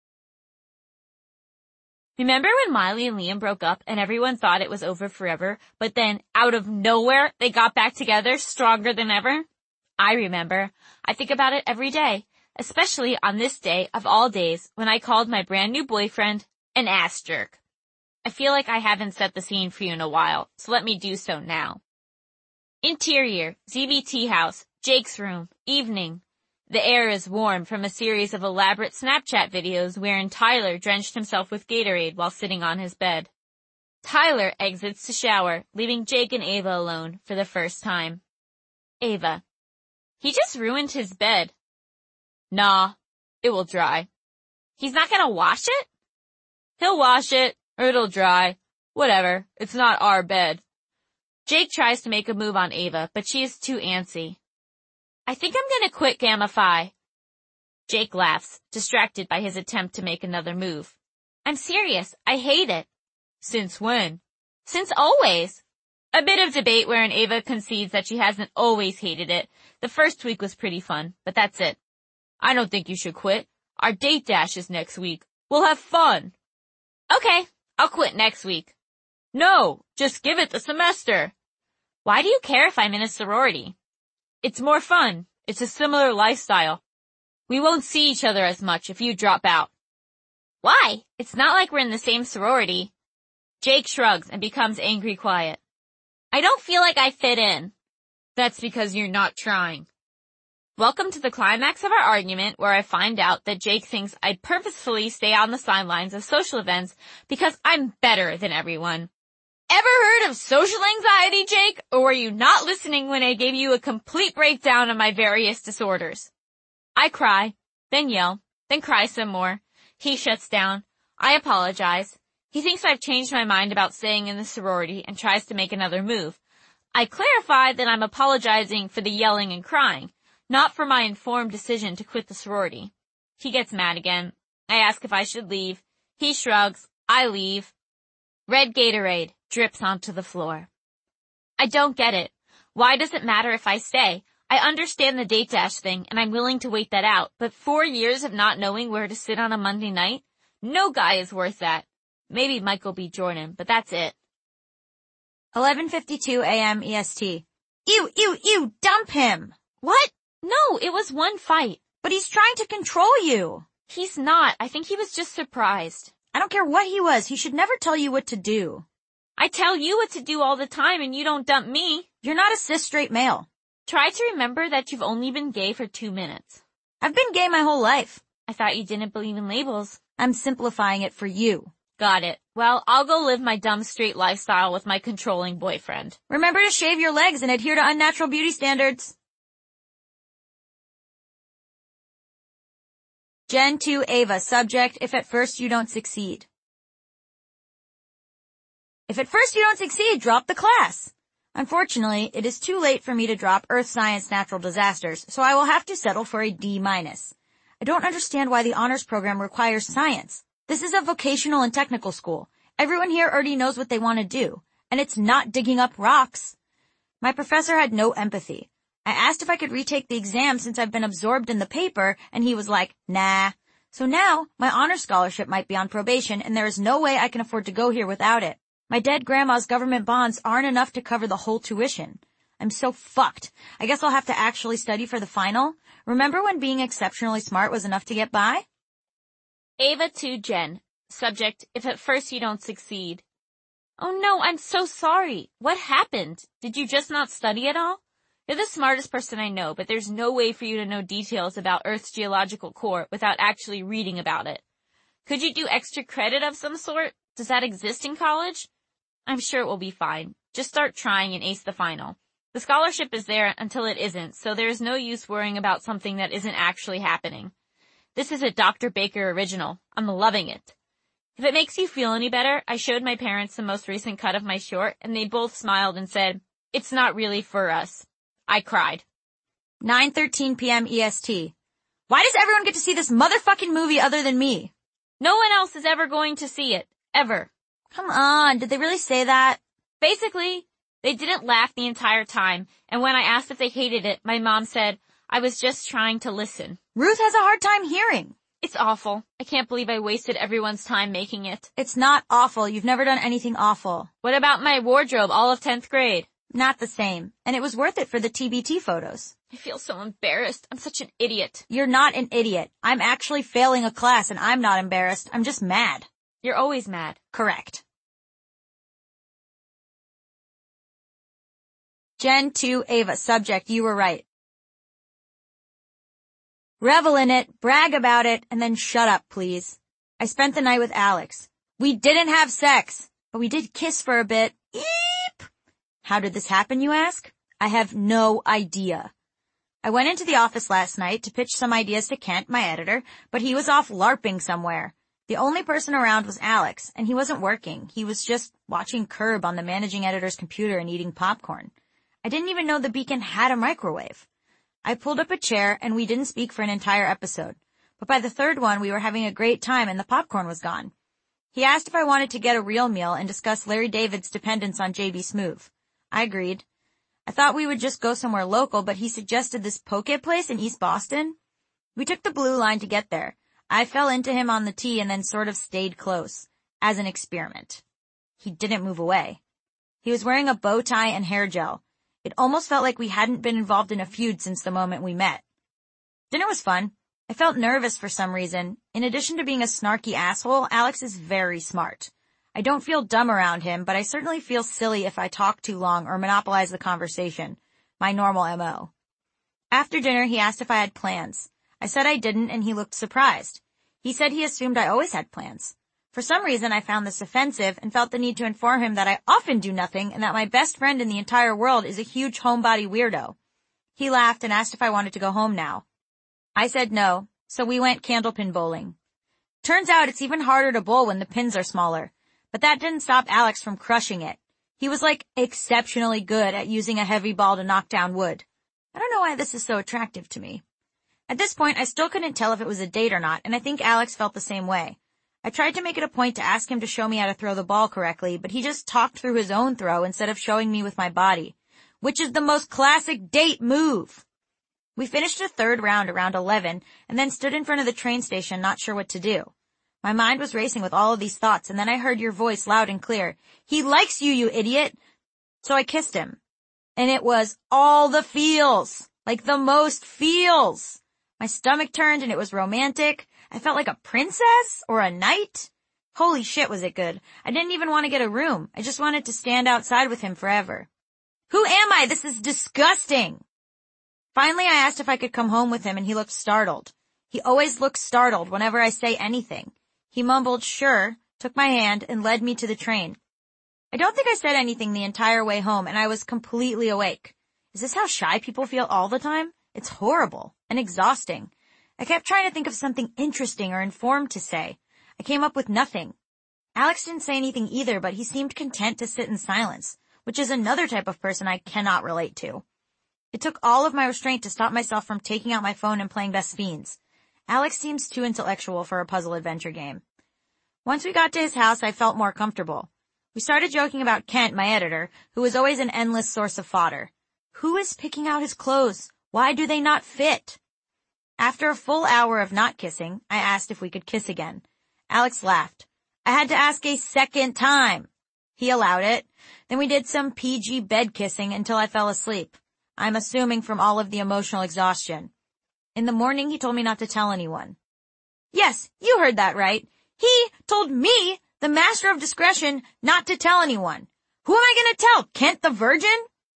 Remember when Miley and Liam broke up and everyone thought it was over forever, but then out of nowhere they got back together stronger than ever? I remember. I think about it every day, especially on this day of all days when I called my brand new boyfriend an ass jerk. I feel like I haven't set the scene for you in a while, so let me do so now. Interior, Z V T house, Jake's room, evening. The air is warm from a series of elaborate Snapchat videos wherein Tyler drenched himself with Gatorade while sitting on his bed. Tyler exits to shower, leaving Jake and Ava alone for the first time. Ava. He just ruined his bed. Nah, it will dry. He's not gonna wash it? He'll wash it, or it'll dry. Whatever, it's not our bed. Jake tries to make a move on Ava, but she is too antsy. I think I'm gonna quit Gamma Phi. Jake laughs, distracted by his attempt to make another move. I'm serious, I hate it. Since when? Since always. A bit of debate wherein Ava concedes that she hasn't always hated it. The first week was pretty fun, but that's it. I don't think you should quit. Our date dash is next week. We'll have fun. Okay, I'll quit next week. No, just give it the semester. Why do you care if I'm in a sorority? It's more fun. It's a similar lifestyle. We won't see each other as much if you drop out. Why? It's not like we're in the same sorority. Jake shrugs and becomes angry quiet. I don't feel like I fit in. That's because you're not trying. Welcome to the climax of our argument where I find out that Jake thinks I purposefully stay on the sidelines of social events because I'm better than everyone. Ever heard of social anxiety, Jake? Or were you not listening when I gave you a complete breakdown of my various disorders? I cry, then yell, then cry some more. He shuts down. I apologize. He thinks I've changed my mind about staying in the sorority and tries to make another move. I clarify that I'm apologizing for the yelling and crying, not for my informed decision to quit the sorority. He gets mad again. I ask if I should leave. He shrugs. I leave. Red Gatorade drips onto the floor. I don't get it. Why does it matter if I stay? I understand the date dash thing, and I'm willing to wait that out, but four years of not knowing where to sit on a Monday night? No guy is worth that. Maybe Michael B. Jordan, but that's it. eleven fifty-two a.m. E S T. Ew, ew, ew, dump him! What? No, it was one fight. But he's trying to control you. He's not. I think he was just surprised. I don't care what he was. He should never tell you what to do. I tell you what to do all the time and you don't dump me. You're not a cis straight male. Try to remember that you've only been gay for two minutes. I've been gay my whole life. I thought you didn't believe in labels. I'm simplifying it for you. Got it. Well, I'll go live my dumb straight lifestyle with my controlling boyfriend. Remember to shave your legs and adhere to unnatural beauty standards. Gen two Ava, subject, if at first you don't succeed. If at first you don't succeed, drop the class. Unfortunately, it is too late for me to drop Earth Science Natural Disasters, so I will have to settle for a D minus. I don't understand why the honors program requires science. This is a vocational and technical school. Everyone here already knows what they want to do, and it's not digging up rocks. My professor had no empathy. I asked if I could retake the exam since I've been absorbed in the paper, and he was like, nah. So now, my honors scholarship might be on probation, and there is no way I can afford to go here without it. My dead grandma's government bonds aren't enough to cover the whole tuition. I'm so fucked. I guess I'll have to actually study for the final. Remember when being exceptionally smart was enough to get by? Ava to Jen. Subject, if at first you don't succeed. Oh no, I'm so sorry. What happened? Did you just not study at all? You're the smartest person I know, but there's no way for you to know details about Earth's geological core without actually reading about it. Could you do extra credit of some sort? Does that exist in college? I'm sure it will be fine. Just start trying and ace the final. The scholarship is there until it isn't, so there is no use worrying about something that isn't actually happening. This is a Doctor Baker original. I'm loving it. If it makes you feel any better, I showed my parents the most recent cut of my short, and they both smiled and said, "It's not really for us." I cried. nine thirteen p.m. E S T. Why does everyone get to see this motherfucking movie other than me? No one else is ever going to see it. Ever. Come on, did they really say that? Basically, they didn't laugh the entire time, and when I asked if they hated it, my mom said, I was just trying to listen. Ruth has a hard time hearing. It's awful. I can't believe I wasted everyone's time making it. It's not awful. You've never done anything awful. What about my wardrobe all of tenth grade? Not the same. And it was worth it for the T B T photos. I feel so embarrassed. I'm such an idiot. You're not an idiot. I'm actually failing a class and I'm not embarrassed. I'm just mad. You're always mad. Correct. Gen two Ava, subject, you were right. Revel in it, brag about it, and then shut up, please. I spent the night with Alex. We didn't have sex, but we did kiss for a bit. Eep! How did this happen, you ask? I have no idea. I went into the office last night to pitch some ideas to Kent, my editor, but he was off LARPing somewhere. The only person around was Alex, and he wasn't working. He was just watching Curb on the managing editor's computer and eating popcorn. I didn't even know the Beacon had a microwave. I pulled up a chair, and we didn't speak for an entire episode. But by the third one, we were having a great time, and the popcorn was gone. He asked if I wanted to get a real meal and discuss Larry David's dependence on J B. Smoove. I agreed. I thought we would just go somewhere local, but he suggested this poke place in East Boston. We took the Blue Line to get there. I fell into him on the tee and then sort of stayed close, as an experiment. He didn't move away. He was wearing a bow tie and hair gel. It almost felt like we hadn't been involved in a feud since the moment we met. Dinner was fun. I felt nervous for some reason. In addition to being a snarky asshole, Alex is very smart. I don't feel dumb around him, but I certainly feel silly if I talk too long or monopolize the conversation. My normal M O. After dinner, he asked if I had plans. I said I didn't, and he looked surprised. He said he assumed I always had plans. For some reason, I found this offensive and felt the need to inform him that I often do nothing and that my best friend in the entire world is a huge homebody weirdo. He laughed and asked if I wanted to go home now. I said no, so we went candlepin bowling. Turns out it's even harder to bowl when the pins are smaller, but that didn't stop Alex from crushing it. He was like exceptionally good at using a heavy ball to knock down wood. I don't know why this is so attractive to me. At this point, I still couldn't tell if it was a date or not, and I think Alex felt the same way. I tried to make it a point to ask him to show me how to throw the ball correctly, but he just talked through his own throw instead of showing me with my body, which is the most classic date move. We finished the third round around eleven and then stood in front of the train station not sure what to do. My mind was racing with all of these thoughts, and then I heard your voice loud and clear. He likes you, you idiot. So I kissed him. And it was all the feels, like the most feels. My stomach turned and it was romantic. I felt like a princess or a knight. Holy shit, was it good. I didn't even want to get a room. I just wanted to stand outside with him forever. Who am I? This is disgusting. Finally, I asked if I could come home with him and he looked startled. He always looks startled whenever I say anything. He mumbled, sure, took my hand and led me to the train. I don't think I said anything the entire way home and I was completely awake. Is this how shy people feel all the time? It's horrible and exhausting. I kept trying to think of something interesting or informed to say. I came up with nothing. Alex didn't say anything either, but he seemed content to sit in silence, which is another type of person I cannot relate to. It took all of my restraint to stop myself from taking out my phone and playing Best Fiends. Alex seems too intellectual for a puzzle adventure game. Once we got to his house, I felt more comfortable. We started joking about Kent, my editor, who was always an endless source of fodder. Who is picking out his clothes? Why do they not fit? After a full hour of not kissing, I asked if we could kiss again. Alex laughed. I had to ask a second time. He allowed it. Then we did some P G bed kissing until I fell asleep. I'm assuming from all of the emotional exhaustion. In the morning, he told me not to tell anyone. Yes, you heard that right. He told me, the master of discretion, not to tell anyone. Who am I going to tell? Kent the Virgin?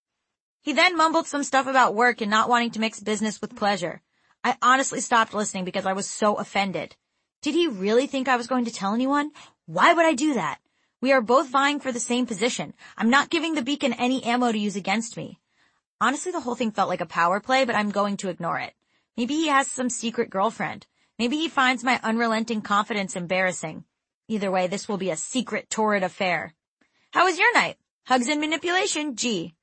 He then mumbled some stuff about work and not wanting to mix business with pleasure. I honestly stopped listening because I was so offended. Did he really think I was going to tell anyone? Why would I do that? We are both vying for the same position. I'm not giving the beacon any ammo to use against me. Honestly, the whole thing felt like a power play, but I'm going to ignore it. Maybe he has some secret girlfriend. Maybe he finds my unrelenting confidence embarrassing. Either way, this will be a secret, torrid affair. How was your night? Hugs and manipulation, G.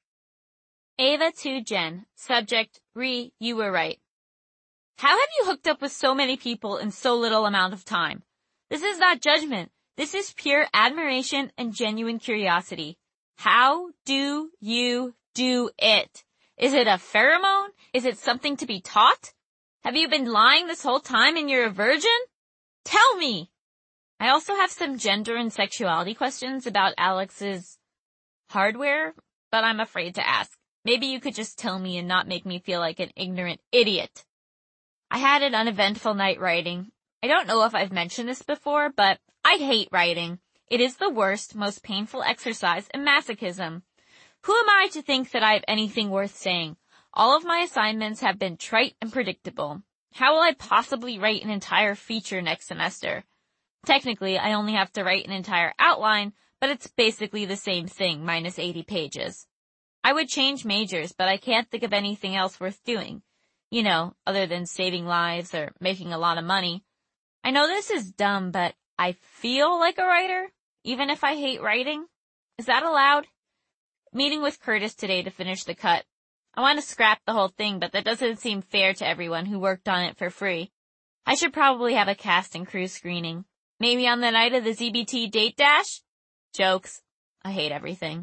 Ava to Jen. Subject, re, you were right. How have you hooked up with so many people in so little amount of time? This is not judgment. This is pure admiration and genuine curiosity. How do you do it? Is it a pheromone? Is it something to be taught? Have you been lying this whole time and you're a virgin? Tell me! I also have some gender and sexuality questions about Alex's hardware, but I'm afraid to ask. Maybe you could just tell me and not make me feel like an ignorant idiot. I had an uneventful night writing. I don't know if I've mentioned this before, but I hate writing. It is the worst, most painful exercise in masochism. Who am I to think that I have anything worth saying? All of my assignments have been trite and predictable. How will I possibly write an entire feature next semester? Technically, I only have to write an entire outline, but it's basically the same thing, minus eighty pages. I would change majors, but I can't think of anything else worth doing. You know, other than saving lives or making a lot of money. I know this is dumb, but I feel like a writer, even if I hate writing. Is that allowed? Meeting with Curtis today to finish the cut. I want to scrap the whole thing, but that doesn't seem fair to everyone who worked on it for free. I should probably have a cast and crew screening. Maybe on the night of the Z B T date dash? Jokes. I hate everything.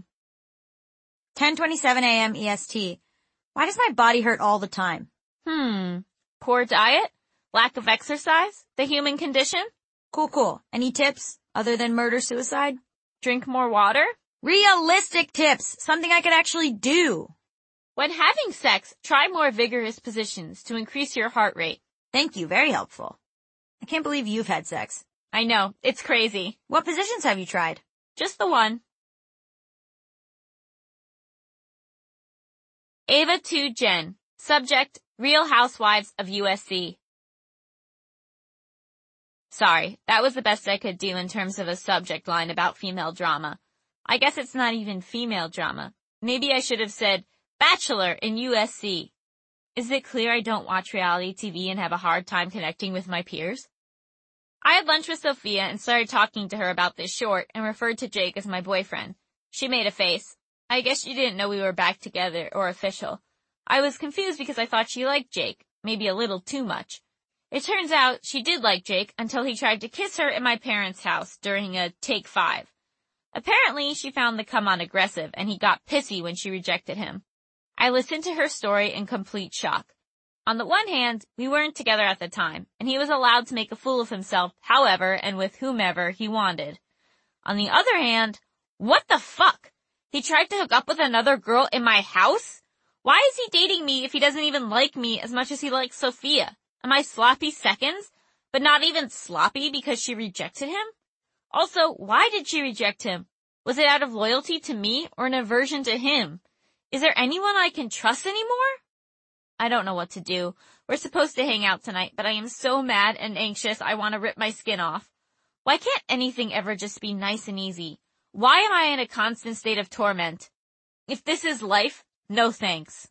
ten twenty-seven a.m. E S T. Why does my body hurt all the time? Hmm. Poor diet? Lack of exercise? The human condition? Cool, cool. Any tips other than murder-suicide? Drink more water? Realistic tips. Something I could actually do. When having sex, try more vigorous positions to increase your heart rate. Thank you. Very helpful. I can't believe you've had sex. I know. It's crazy. What positions have you tried? Just the one. Ava two Jen. Subject, Real Housewives of U S C. Sorry, that was the best I could do in terms of a subject line about female drama. I guess it's not even female drama. Maybe I should have said, Bachelor in U S C. Is it clear I don't watch reality T V and have a hard time connecting with my peers? I had lunch with Sophia and started talking to her about this short and referred to Jake as my boyfriend. She made a face. I guess she didn't know we were back together or official. I was confused because I thought she liked Jake, maybe a little too much. It turns out she did like Jake until he tried to kiss her in my parents' house during a take five. Apparently, she found the come on aggressive and he got pissy when she rejected him. I listened to her story in complete shock. On the one hand, we weren't together at the time, and he was allowed to make a fool of himself however and with whomever he wanted. On the other hand, what the fuck? He tried to hook up with another girl in my house? Why is he dating me if he doesn't even like me as much as he likes Sophia? Am I sloppy seconds? But not even sloppy because she rejected him? Also, why did she reject him? Was it out of loyalty to me or an aversion to him? Is there anyone I can trust anymore? I don't know what to do. We're supposed to hang out tonight, but I am so mad and anxious I want to rip my skin off. Why can't anything ever just be nice and easy? Why am I in a constant state of torment? If this is life, no thanks.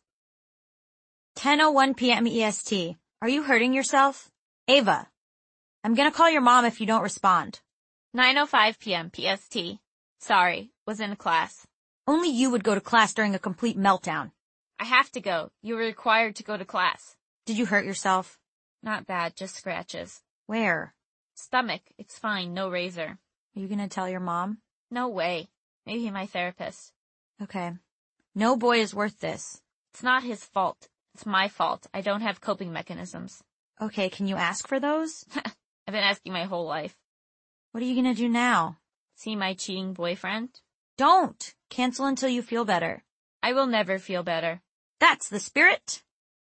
ten oh one p.m. E S T. Are you hurting yourself? Ava, I'm gonna call your mom if you don't respond. nine oh five p.m. P S T. Sorry, was in class. Only you would go to class during a complete meltdown. I have to go. You were required to go to class. Did you hurt yourself? Not bad, just scratches. Where? Stomach. It's fine, no razor. Are you gonna tell your mom? No way. Maybe my therapist. Okay. No boy is worth this. It's not his fault. It's my fault. I don't have coping mechanisms. Okay, can you ask for those? I've been asking my whole life. What are you gonna do now? See my cheating boyfriend? Don't! Cancel until you feel better. I will never feel better. That's the spirit!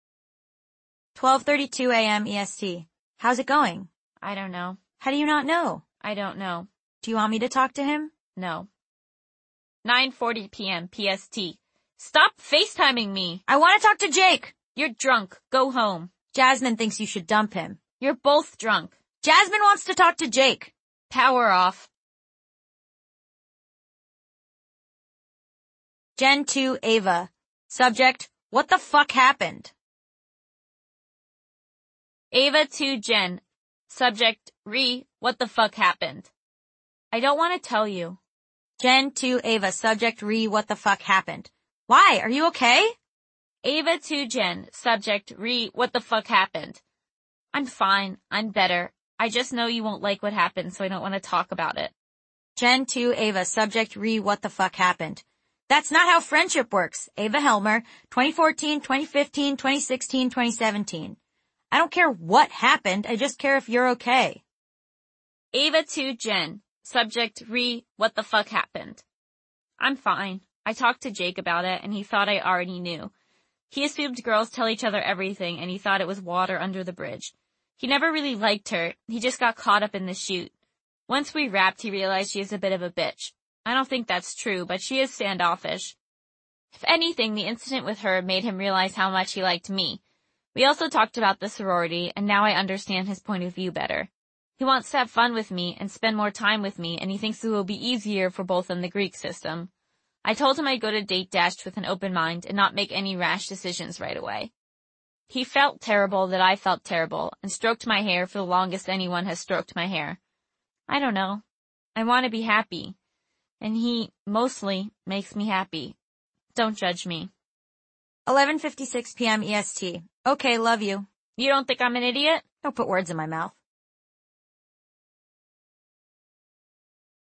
twelve thirty-two a.m. E S T. How's it going? I don't know. How do you not know? I don't know. Do you want me to talk to him? No. nine forty p.m. P S T. Stop FaceTiming me. I want to talk to Jake. You're drunk. Go home. Jasmine thinks you should dump him. You're both drunk. Jasmine wants to talk to Jake. Power off. Gen two Ava. Subject, what the fuck happened? Ava two Jen. Subject, re, what the fuck happened? I don't want to tell you. Gen two Ava. Subject, re, what the fuck happened? Why? Are you okay? Ava two Jen. Subject, re, what the fuck happened? I'm fine. I'm better. I just know you won't like what happened, so I don't want to talk about it. Gen two Ava. Subject, re, what the fuck happened? That's not how friendship works. Ava Helmer, twenty fourteen, twenty fifteen, twenty sixteen, twenty seventeen. I don't care what happened. I just care if you're okay. Ava two Jen. Subject, re, what the fuck happened? I'm fine. I talked to Jake about it, and he thought I already knew. He assumed girls tell each other everything, and he thought it was water under the bridge. He never really liked her. He just got caught up in the shoot. Once we wrapped, he realized she is a bit of a bitch. I don't think that's true, but she is standoffish. If anything, the incident with her made him realize how much he liked me. We also talked about the sorority, and now I understand his point of view better. He wants to have fun with me and spend more time with me, and he thinks it will be easier for both in the Greek system. I told him I'd go to Date Dash with an open mind and not make any rash decisions right away. He felt terrible that I felt terrible and stroked my hair for the longest anyone has stroked my hair. I don't know. I want to be happy. And he, mostly, makes me happy. Don't judge me. eleven fifty-six p.m. E S T. Okay, love you. You don't think I'm an idiot? Don't put words in my mouth.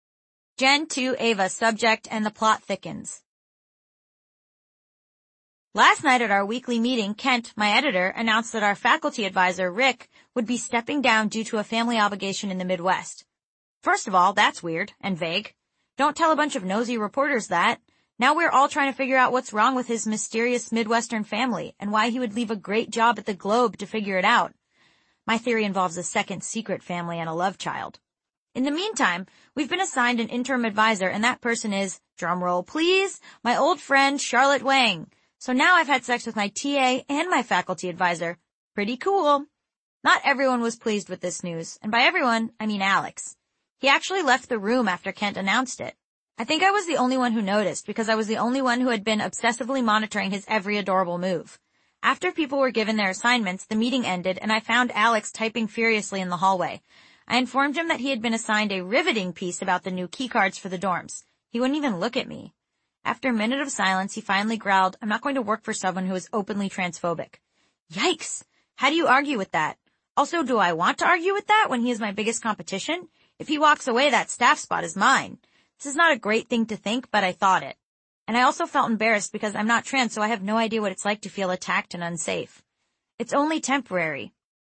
Gen two Ava. Subject, and the plot thickens. Last night at our weekly meeting, Kent, my editor, announced that our faculty advisor, Rick, would be stepping down due to a family obligation in the Midwest. First of all, that's weird and vague. Don't tell a bunch of nosy reporters that. Now we're all trying to figure out what's wrong with his mysterious Midwestern family and why he would leave a great job at the Globe to figure it out. My theory involves a second secret family and a love child. In the meantime, we've been assigned an interim advisor, and that person is, drumroll please, my old friend Charlotte Wang. So now I've had sex with my T A and my faculty advisor. Pretty cool. Not everyone was pleased with this news, and by everyone, I mean Alex. He actually left the room after Kent announced it. I think I was the only one who noticed because I was the only one who had been obsessively monitoring his every adorable move. After people were given their assignments, the meeting ended and I found Alex typing furiously in the hallway. I informed him that he had been assigned a riveting piece about the new key cards for the dorms. He wouldn't even look at me. After a minute of silence, he finally growled, "I'm not going to work for someone who is openly transphobic." Yikes! How do you argue with that? Also, do I want to argue with that when he is my biggest competition? If he walks away, that staff spot is mine. This is not a great thing to think, but I thought it. And I also felt embarrassed because I'm not trans, so I have no idea what it's like to feel attacked and unsafe. It's only temporary.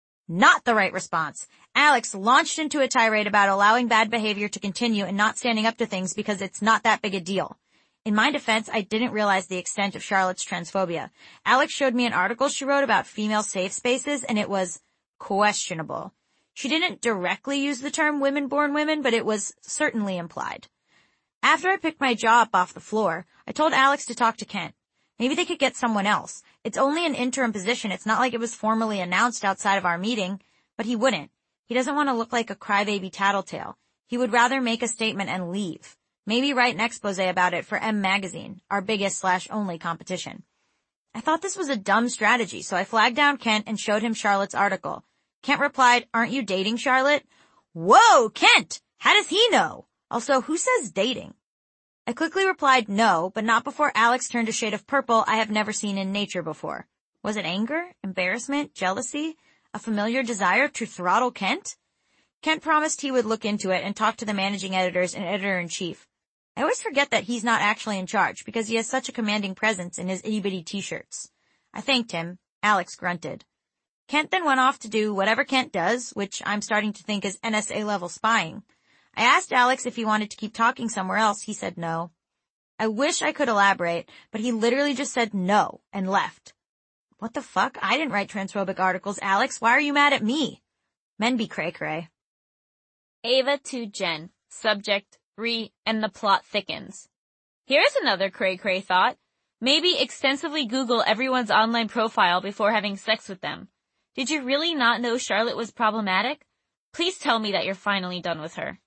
Not the right response. Alex launched into a tirade about allowing bad behavior to continue and not standing up to things because it's not that big a deal. In my defense, I didn't realize the extent of Charlotte's transphobia. Alex showed me an article she wrote about female safe spaces, and it was questionable. She didn't directly use the term women-born women, but it was certainly implied. After I picked my jaw up off the floor, I told Alex to talk to Kent. Maybe they could get someone else. It's only an interim position. It's not like it was formally announced outside of our meeting, but he wouldn't. He doesn't want to look like a crybaby tattletale. He would rather make a statement and leave. Maybe write an expose about it for M Magazine, our biggest slash only competition. I thought this was a dumb strategy, so I flagged down Kent and showed him Charlotte's article. Kent replied, "Aren't you dating Charlotte?" Whoa, Kent! How does he know? Also, who says dating? I quickly replied no, but not before Alex turned a shade of purple I have never seen in nature before. Was it anger, embarrassment, jealousy, a familiar desire to throttle Kent? Kent promised he would look into it and talk to the managing editors and editor-in-chief. I always forget that he's not actually in charge because he has such a commanding presence in his itty-bitty t-shirts. I thanked him. Alex grunted. Kent then went off to do whatever Kent does, which I'm starting to think is N S A-level spying. I asked Alex if he wanted to keep talking somewhere else. He said no. I wish I could elaborate, but he literally just said no and left. What the fuck? I didn't write transphobic articles, Alex. Why are you mad at me? Men be cray-cray. Ava to Jen. Subject, re, and the plot thickens. Here's another cray-cray thought. Maybe extensively Google everyone's online profile before having sex with them. Did you really not know Charlotte was problematic? Please tell me that you're finally done with her.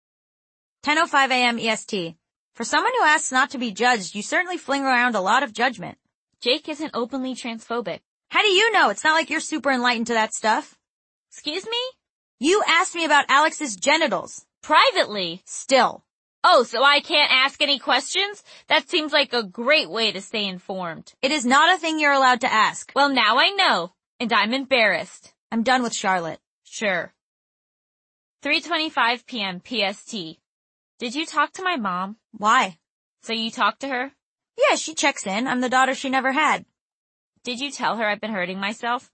ten oh five a.m. E S T. For someone who asks not to be judged, you certainly fling around a lot of judgment. Jake isn't openly transphobic. How do you know? It's not like you're super enlightened to that stuff. Excuse me? You asked me about Alex's genitals. Privately. Still. Oh, so I can't ask any questions? That seems like a great way to stay informed. It is not a thing you're allowed to ask. Well, now I know, and I'm embarrassed. I'm done with Charlotte. Sure. three twenty-five p.m. P S T. Did you talk to my mom? Why? So you talked to her? Yeah, she checks in. I'm the daughter she never had. Did you tell her I've been hurting myself?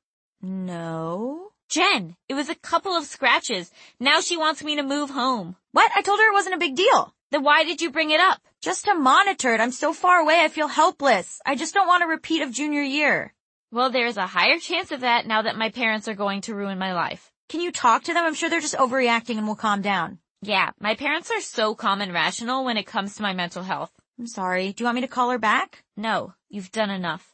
No. Jen, it was a couple of scratches. Now she wants me to move home. What? I told her it wasn't a big deal. Then why did you bring it up? Just to monitor it. I'm so far away I feel helpless. I just don't want a repeat of junior year. Well, there's a higher chance of that now that my parents are going to ruin my life. Can you talk to them? I'm sure they're just overreacting and will calm down. Yeah, my parents are so calm and rational when it comes to my mental health. I'm sorry. Do you want me to call her back? No, you've done enough.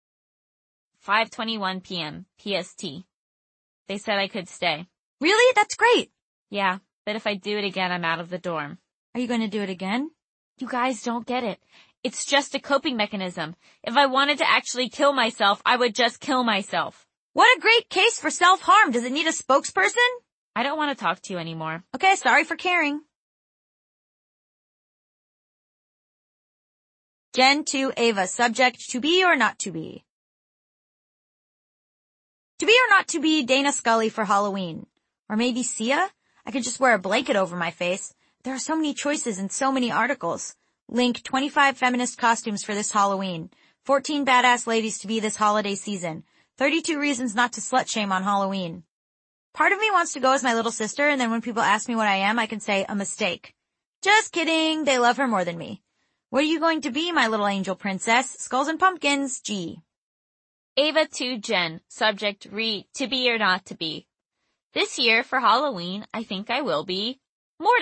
five twenty-one p.m. P S T. They said I could stay. Really? That's great. Yeah, but if I do it again, I'm out of the dorm. Are you going to do it again? You guys don't get it. It's just a coping mechanism. If I wanted to actually kill myself, I would just kill myself. What a great case for self-harm. Does it need a spokesperson? I don't want to talk to you anymore. Okay, sorry for caring. Jen to Ava, subject to be or not to be. To be or not to be Dana Scully for Halloween. Or maybe Sia? I could just wear a blanket over my face. There are so many choices and so many articles. Link twenty-five feminist costumes for this Halloween. fourteen badass ladies to be this holiday season. thirty-two reasons not to slut shame on Halloween. Part of me wants to go as my little sister, and then when people ask me what I am, I can say a mistake. Just kidding, they love her more than me. What are you going to be, my little angel princess? Skulls and pumpkins, G. Ava to Jen, subject re, to be or not to be. This year for Halloween, I think I will be